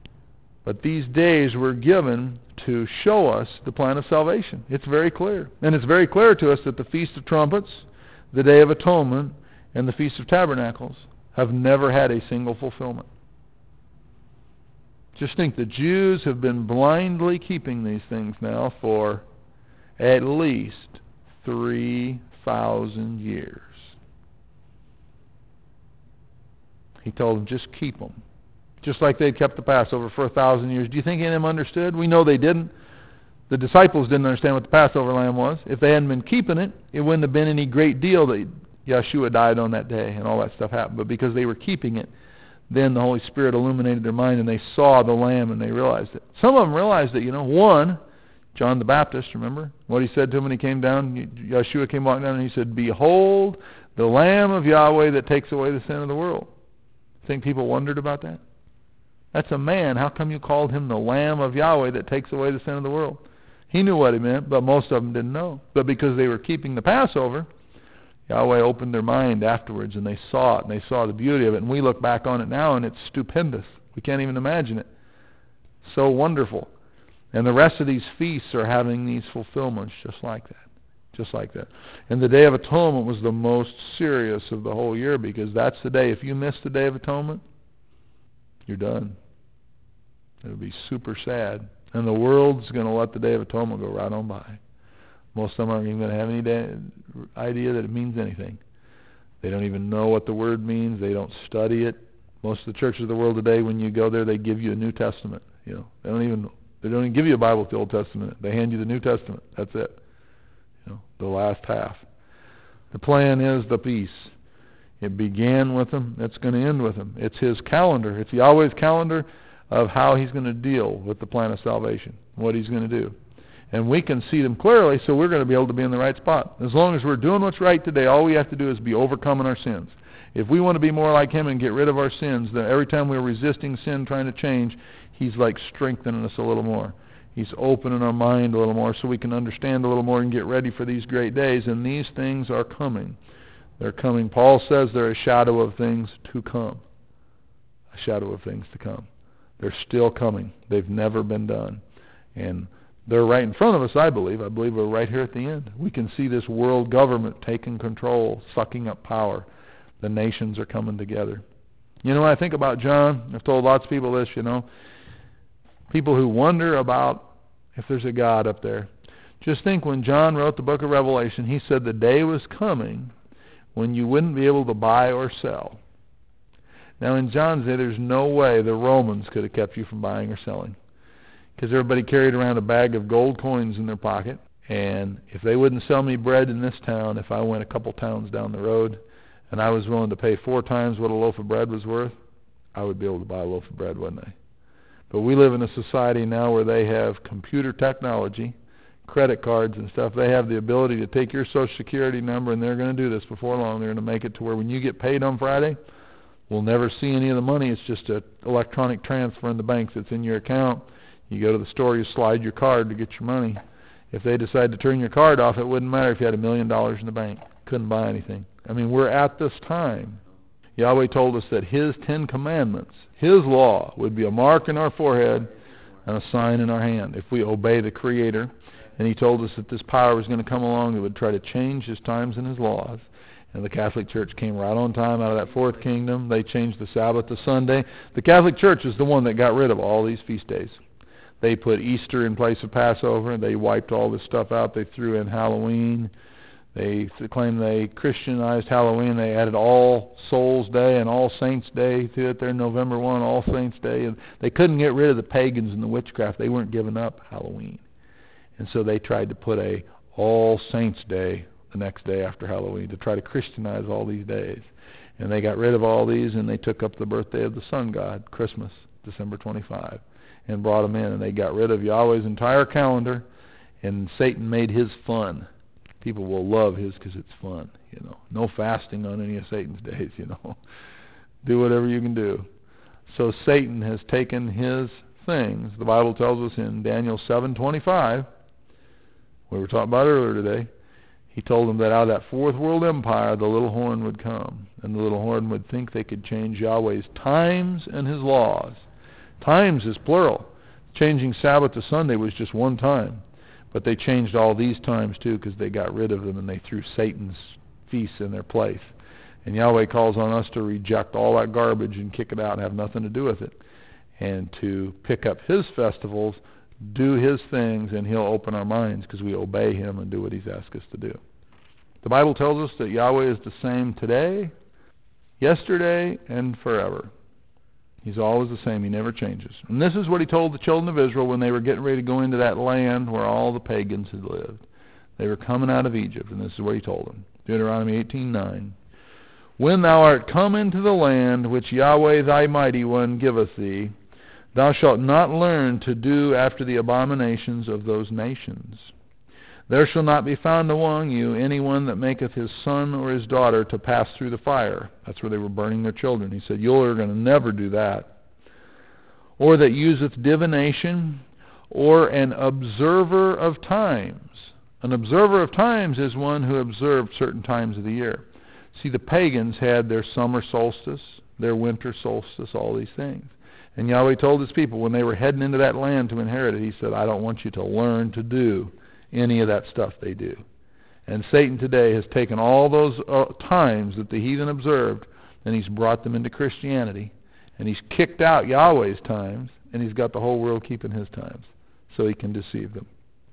But these days were given to show us the plan of salvation. It's very clear. And it's very clear to us that the Feast of Trumpets, the Day of Atonement, and the Feast of Tabernacles have never had a single fulfillment. Just think, the Jews have been blindly keeping these things now for at least three thousand years. He told them, just keep them. Just like they'd kept the Passover for a thousand years. Do you think any of them understood? We know they didn't. The disciples didn't understand what the Passover lamb was. If they hadn't been keeping it, it wouldn't have been any great deal that Yeshua died on that day and all that stuff happened. But because they were keeping it, then the Holy Spirit illuminated their mind and they saw the lamb and they realized it. Some of them realized it, you know. One, John the Baptist, remember what he said to him when he came down? Yeshua came walking down and he said, "Behold, the Lamb of Yahweh that takes away the sin of the world." Think people wondered about that? That's a man. How come you called him the Lamb of Yahweh that takes away the sin of the world? He knew what he meant, but most of them didn't know. But because they were keeping the Passover, Yahweh opened their mind afterwards, and they saw it, and they saw the beauty of it. And we look back on it now, and it's stupendous. We can't even imagine it. So wonderful. And the rest of these feasts are having these fulfillments just like that. Just like that. And the Day of Atonement was the most serious of the whole year, because that's the day. If you miss the Day of Atonement, you're done. It'll be super sad. And the world's going to let the Day of Atonement go right on by. Most of them aren't even going to have any day, idea that it means anything. They don't even know what the word means. They don't study it. Most of the churches of the world today, when you go there, they give you a New Testament. You know, they don't even they don't even give you a Bible with the Old Testament. They hand you the New Testament. That's it. You know, the last half. The plan is the peace. It began with him. It's going to end with him. It's his calendar. It's Yahweh's calendar of how he's going to deal with the plan of salvation, what he's going to do. And we can see them clearly, so we're going to be able to be in the right spot. As long as we're doing what's right today, all we have to do is be overcoming our sins. If we want to be more like him and get rid of our sins, then every time we're resisting sin, trying to change, he's like strengthening us a little more. He's opening our mind a little more so we can understand a little more and get ready for these great days. And these things are coming. They're coming. Paul says they're a shadow of things to come. A shadow of things to come. They're still coming. They've never been done. And they're right in front of us, I believe. I believe we're right here at the end. We can see this world government taking control, sucking up power. The nations are coming together. You know, when I think about John, I've told lots of people this, you know, people who wonder about if there's a God up there. Just think, when John wrote the book of Revelation, he said the day was coming when you wouldn't be able to buy or sell. Now, in John's day, there's no way the Romans could have kept you from buying or selling, because everybody carried around a bag of gold coins in their pocket, and if they wouldn't sell me bread in this town, if I went a couple towns down the road and I was willing to pay four times what a loaf of bread was worth, I would be able to buy a loaf of bread, wouldn't I? But we live in a society now where they have computer technology, credit cards and stuff. They have the ability to take your Social Security number, and they're going to do this before long. They're going to make it to where when you get paid on Friday, we'll never see any of the money. It's just an electronic transfer in the bank that's in your account. You go to the store, you slide your card to get your money. If they decide to turn your card off, it wouldn't matter if you had a million dollars in the bank. Couldn't buy anything. I mean, we're at this time. Yahweh told us that his Ten Commandments, his law, would be a mark in our forehead and a sign in our hand if we obey the Creator. And he told us that this power was going to come along that would try to change his times and his laws. And the Catholic Church came right on time out of that fourth kingdom. They changed the Sabbath to Sunday. The Catholic Church is the one that got rid of all these feast days. They put Easter in place of Passover. They wiped all this stuff out. They threw in Halloween. They claim they Christianized Halloween. They added All Souls Day and All Saints Day to it there, November first, All Saints Day. And they couldn't get rid of the pagans and the witchcraft. They weren't giving up Halloween. And so they tried to put a All Saints Day the next day after Halloween to try to Christianize all these days. And they got rid of all these, and they took up the birthday of the sun god, Christmas, December twenty-fifth, and brought them in. And they got rid of Yahweh's entire calendar, and Satan made his fun. People will love his because it's fun, you know. No fasting on any of Satan's days, you know. Do whatever you can do. So Satan has taken his things. The Bible tells us in Daniel seven twenty-five, we were talking about earlier today, he told them that out of that fourth world empire, the little horn would come. And the little horn would think they could change Yahweh's times and his laws. Times is plural. Changing Sabbath to Sunday was just one time. But they changed all these times too because they got rid of them and they threw Satan's feasts in their place. And Yahweh calls on us to reject all that garbage and kick it out and have nothing to do with it. And to pick up His festivals, do His things, and He'll open our minds because we obey Him and do what He's asked us to do. The Bible tells us that Yahweh is the same today, yesterday, and forever. He's always the same. He never changes. And this is what He told the children of Israel when they were getting ready to go into that land where all the pagans had lived. They were coming out of Egypt, and this is what He told them. Deuteronomy eighteen nine. When thou art come into the land which Yahweh thy mighty one giveth thee, thou shalt not learn to do after the abominations of those nations. There shall not be found among you any one that maketh his son or his daughter to pass through the fire. That's where they were burning their children. He said, you're going to never do that. Or that useth divination, or an observer of times. An observer of times is one who observed certain times of the year. See, the pagans had their summer solstice, their winter solstice, all these things. And Yahweh told His people when they were heading into that land to inherit it, He said, I don't want you to learn to do any of that stuff they do. And Satan today has taken all those uh, times that the heathen observed, and he's brought them into Christianity, and he's kicked out Yahweh's times, and he's got the whole world keeping His times, so he can deceive them.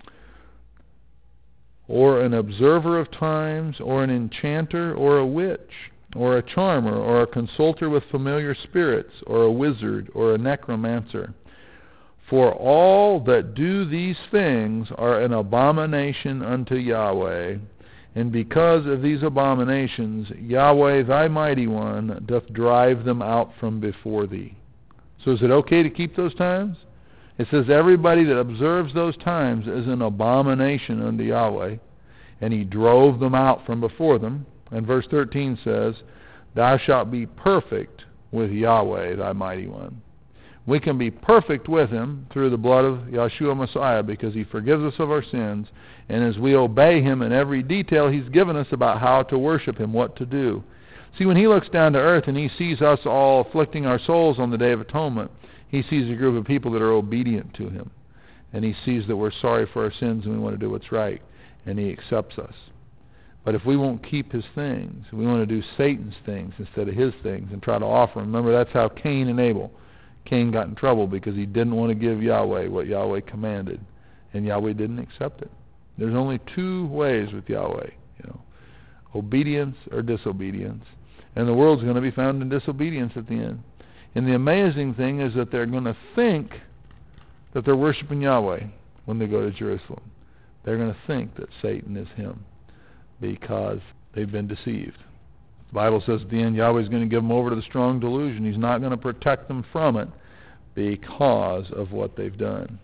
Or an observer of times, or an enchanter, or a witch, or a charmer, or a consulter with familiar spirits, or a wizard, or a necromancer. For all that do these things are an abomination unto Yahweh, and because of these abominations, Yahweh thy mighty one doth drive them out from before thee. So is it okay to keep those times? It says everybody that observes those times is an abomination unto Yahweh, and He drove them out from before them. And verse thirteen says, thou shalt be perfect with Yahweh thy mighty one. We can be perfect with Him through the blood of Yeshua Messiah because He forgives us of our sins, and as we obey Him in every detail He's given us about how to worship Him, what to do. See, when He looks down to earth and He sees us all afflicting our souls on the Day of Atonement, He sees a group of people that are obedient to Him, and He sees that we're sorry for our sins and we want to do what's right, and He accepts us. But if we won't keep His things, we want to do Satan's things instead of His things and try to offer them. Remember, that's how Cain and Abel. Cain got in trouble because he didn't want to give Yahweh what Yahweh commanded, and Yahweh didn't accept it. There's only two ways with Yahweh, you know, obedience or disobedience, and the world's going to be found in disobedience at the end. And the amazing thing is that they're going to think that they're worshiping Yahweh when they go to Jerusalem. They're going to think that Satan is Him because they've been deceived. The Bible says at the end, Yahweh's going to give them over to the strong delusion. He's not going to protect them from it because of what they've done.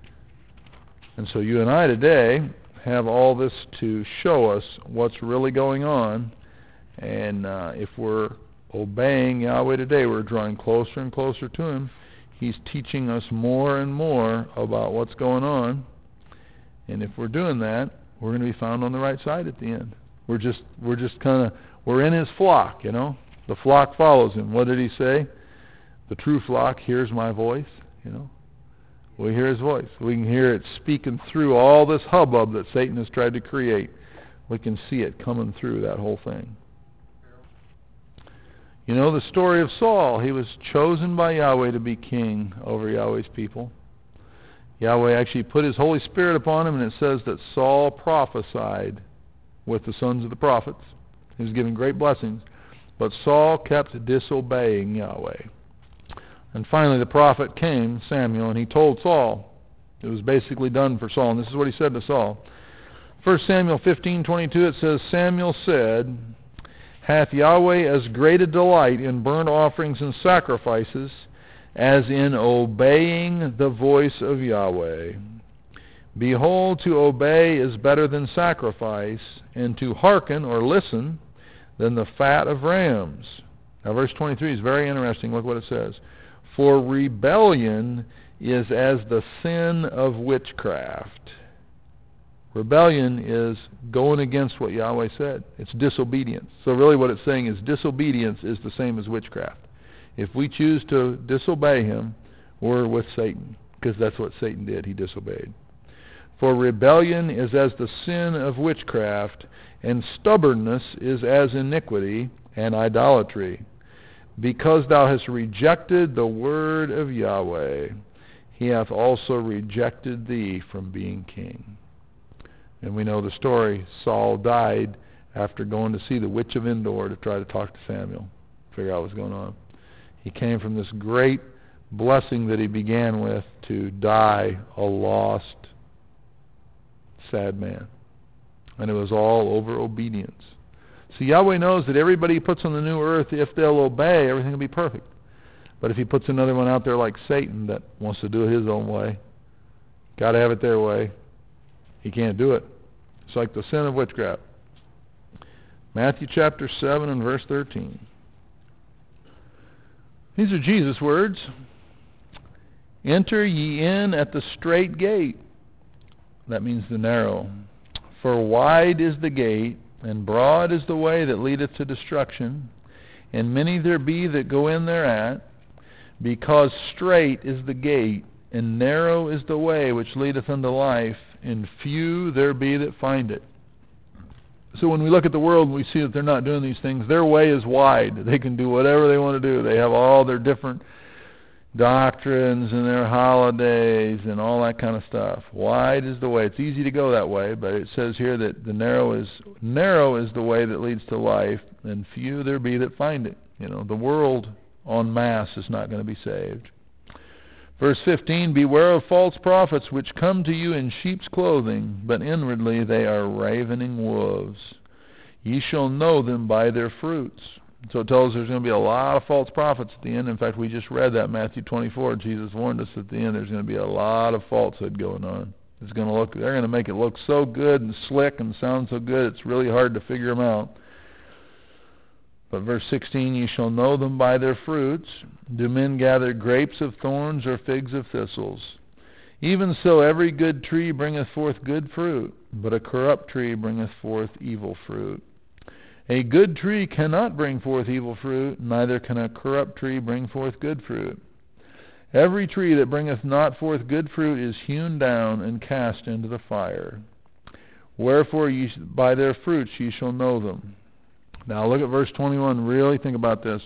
And so you and I today have all this to show us what's really going on. And uh, if we're obeying Yahweh today, we're drawing closer and closer to Him. He's teaching us more and more about what's going on. And if we're doing that, we're going to be found on the right side at the end. We're just we're just kind of We're in His flock, you know. The flock follows Him. What did He say? The true flock hears my voice, you know. We hear His voice. We can hear it speaking through all this hubbub that Satan has tried to create. We can see it coming through that whole thing. You know the story of Saul. He was chosen by Yahweh to be king over Yahweh's people. Yahweh actually put His Holy Spirit upon him, and it says that Saul prophesied with the sons of the prophets. He was given great blessings, but Saul kept disobeying Yahweh. And finally the prophet came, Samuel, and he told Saul, it was basically done for Saul, and this is what he said to Saul. First Samuel fifteen twenty-two, it says, Samuel said, hath Yahweh as great a delight in burnt offerings and sacrifices as in obeying the voice of Yahweh? Behold, to obey is better than sacrifice, and to hearken or listen than the fat of rams. Now verse twenty-three is very interesting. Look what it says. For rebellion is as the sin of witchcraft. Rebellion is going against what Yahweh said. It's disobedience. So really what it's saying is disobedience is the same as witchcraft. If we choose to disobey Him, we're with Satan, because that's what Satan did. He disobeyed. For rebellion is as the sin of witchcraft, and stubbornness is as iniquity and idolatry. Because thou hast rejected the word of Yahweh, he hath also rejected thee from being king. And we know the story. Saul died after going to see the witch of Endor to try to talk to Samuel, figure out what's going on. He came from this great blessing that he began with to die a lost, sad man. And it was all over obedience. See, Yahweh knows that everybody he puts on the new earth, if they'll obey, everything will be perfect. But if he puts another one out there like Satan that wants to do it his own way, got to have it their way, he can't do it. It's like the sin of witchcraft. Matthew chapter seven and verse thirteen. These are Jesus' words. Enter ye in at the strait gate. That means the narrow. For wide is the gate, and broad is the way that leadeth to destruction, and many there be that go in thereat, because strait is the gate, and narrow is the way which leadeth unto life, and few there be that find it. So when we look at the world and we see that they're not doing these things, their way is wide. They can do whatever they want to do. They have all their different doctrines and their holidays and all that kind of stuff. Wide is the way. It's easy to go that way, but it says here that the narrow is narrow is the way that leads to life, and few there be that find it. You know, the world en masse is not going to be saved. Verse fifteen, beware of false prophets which come to you in sheep's clothing, but inwardly they are ravening wolves. Ye shall know them by their fruits. So it tells us there's going to be a lot of false prophets at the end. In fact, we just read that, Matthew twenty-four. Jesus warned us at the end there's going to be a lot of falsehood going on. It's going to look, they're going to make it look so good and slick and sound so good, it's really hard to figure them out. But verse sixteen, ye shall know them by their fruits. Do men gather grapes of thorns or figs of thistles? Even so every good tree bringeth forth good fruit, but a corrupt tree bringeth forth evil fruit. A good tree cannot bring forth evil fruit, neither can a corrupt tree bring forth good fruit. Every tree that bringeth not forth good fruit is hewn down and cast into the fire. Wherefore ye, by their fruits ye shall know them. Now look at verse twenty-one. Really think about this.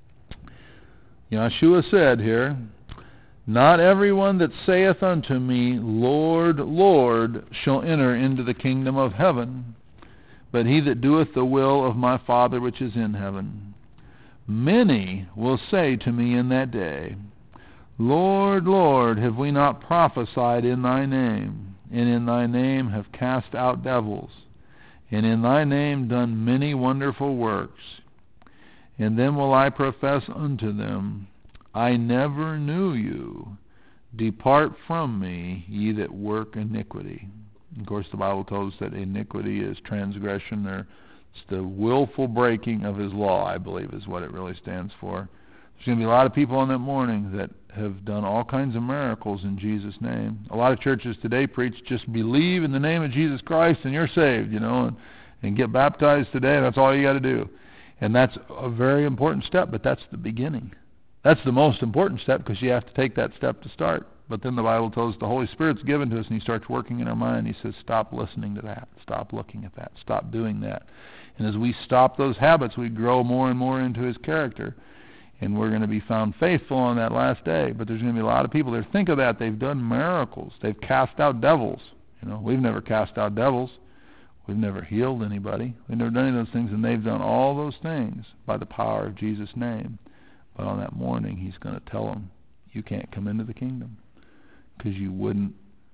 Yeshua said here, not everyone that saith unto me, Lord, Lord, shall enter into the kingdom of heaven, but he that doeth the will of my Father which is in heaven. Many will say to me in that day, Lord, Lord, have we not prophesied in thy name, and in thy name have cast out devils, and in thy name done many wonderful works? And then will I profess unto them, I never knew you. Depart from me, ye that work iniquity. Of course, the Bible tells us that iniquity is transgression, or it's the willful breaking of his law, I believe is what it really stands for. There's going to be a lot of people on that morning that have done all kinds of miracles in Jesus' name. A lot of churches today preach, just believe in the name of Jesus Christ and you're saved, you know, and, and get baptized today, and that's all you got to do. And that's a very important step, but that's the beginning. That's the most important step, because you have to take that step to start. But then the Bible tells us the Holy Spirit's given to us, and he starts working in our mind. He says, stop listening to that. Stop looking at that. Stop doing that. And as we stop those habits, we grow more and more into his character. And we're going to be found faithful on that last day. But there's going to be a lot of people that think of that. They've done miracles. They've cast out devils. You know, we've never cast out devils. We've never healed anybody. We've never done any of those things, and they've done all those things by the power of Jesus' name. But on that morning, he's going to tell them, you can't come into the kingdom because you wouldn't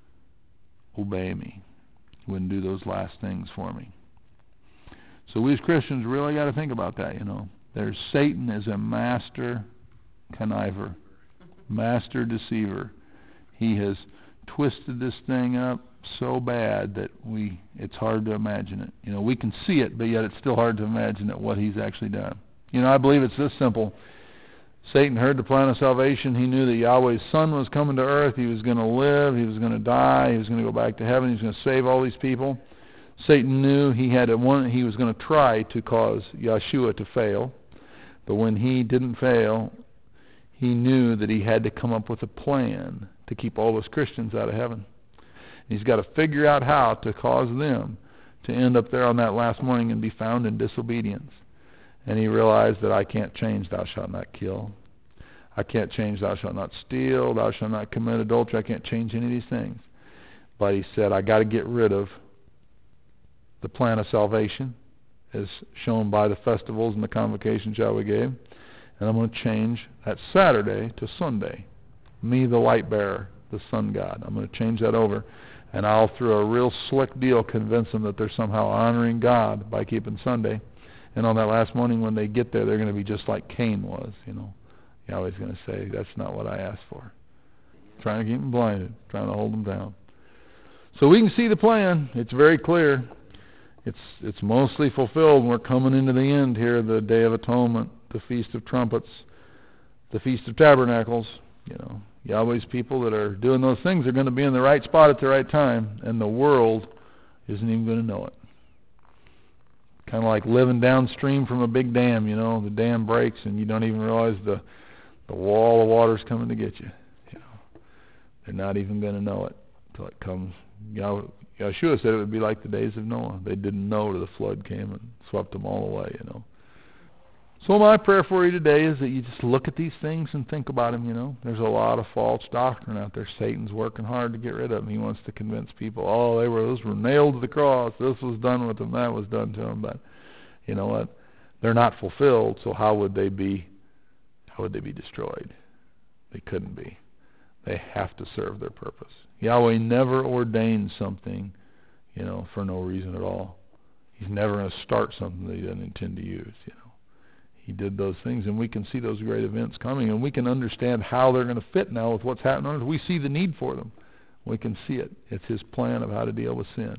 obey me. You wouldn't do those last things for me. So we as Christians really got to think about that, you know. There's Satan as a master conniver, master deceiver. He has twisted this thing up so bad that we it's hard to imagine it. You know, we can see it, but yet it's still hard to imagine it, what he's actually done. You know, I believe it's this simple. Satan heard the plan of salvation. He knew that Yahweh's Son was coming to earth. He was going to live. He was going to die. He was going to go back to heaven. He was going to save all these people. Satan knew he had a one. He was going to try to cause Yeshua to fail. But when he didn't fail, he knew that he had to come up with a plan to keep all those Christians out of heaven. He's got to figure out how to cause them to end up there on that last morning and be found in disobedience. And he realized that I can't change thou shalt not kill. I can't change thou shalt not steal, thou shalt not commit adultery. I can't change any of these things. But he said, I got to get rid of the plan of salvation as shown by the festivals and the convocations Yahweh gave. And I'm going to change that Saturday to Sunday. Me, the light bearer, the sun god. I'm going to change that over. And I'll, through a real slick deal, convince them that they're somehow honoring God by keeping Sunday. And on that last morning when they get there, they're going to be just like Cain was, you know. Yahweh's going to say, that's not what I asked for. Trying to keep them blinded, trying to hold them down. So we can see the plan. It's very clear. It's it's mostly fulfilled. We're coming into the end here, the Day of Atonement, the Feast of Trumpets, the Feast of Tabernacles. You know, Yahweh's people that are doing those things are going to be in the right spot at the right time, and the world isn't even going to know it. Kind of like living downstream from a big dam, you know. The dam breaks, and you don't even realize the, the wall of water's coming to get you. You know, they're not even going to know it until it comes. Yah- Yeshua said it would be like the days of Noah. They didn't know till the flood came and swept them all away, you know. So my prayer for you today is that you just look at these things and think about them, you know. There's a lot of false doctrine out there. Satan's working hard to get rid of them. He wants to convince people, oh, they were, those were nailed to the cross. This was done with them. That was done to them. But you know what? They're not fulfilled, so how would they be, how would they be destroyed? They couldn't be. They have to serve their purpose. Yahweh never ordains something, you know, for no reason at all. He's never going to start something that he doesn't intend to use, you know. He did those things, and we can see those great events coming, and we can understand how they're going to fit now with what's happening on earth. We see the need for them. We can see it. It's his plan of how to deal with sin.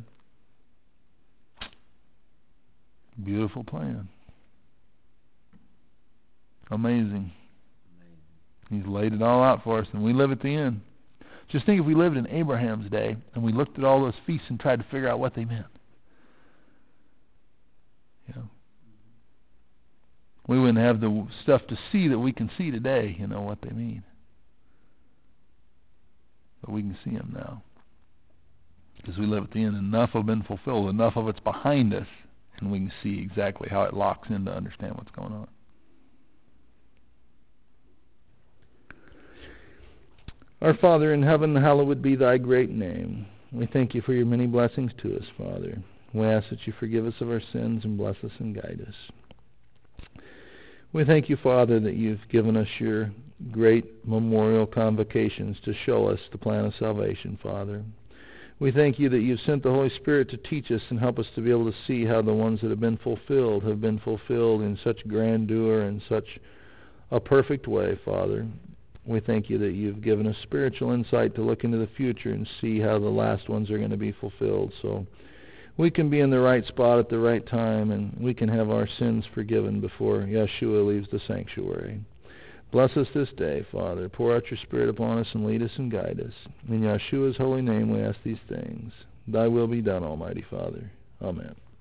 Beautiful plan. Amazing. He's laid it all out for us, and we live at the end. Just think if we lived in Abraham's day, and we looked at all those feasts and tried to figure out what they meant. You know, we wouldn't have the stuff to see that we can see today, you know, what they mean. But we can see them now. Because we live at the end. Enough have been fulfilled. Enough of it's behind us. And we can see exactly how it locks in to understand what's going on. Our Father in heaven, hallowed be thy great name. We thank you for your many blessings to us, Father. We ask that you forgive us of our sins and bless us and guide us. We thank you, Father, that you've given us your great memorial convocations to show us the plan of salvation, Father. We thank you that you've sent the Holy Spirit to teach us and help us to be able to see how the ones that have been fulfilled have been fulfilled in such grandeur and such a perfect way, Father. We thank you that you've given us spiritual insight to look into the future and see how the last ones are going to be fulfilled. So we can be in the right spot at the right time, and we can have our sins forgiven before Yeshua leaves the sanctuary. Bless us this day, Father. Pour out your Spirit upon us and lead us and guide us. In Yeshua's holy name we ask these things. Thy will be done, Almighty Father. Amen.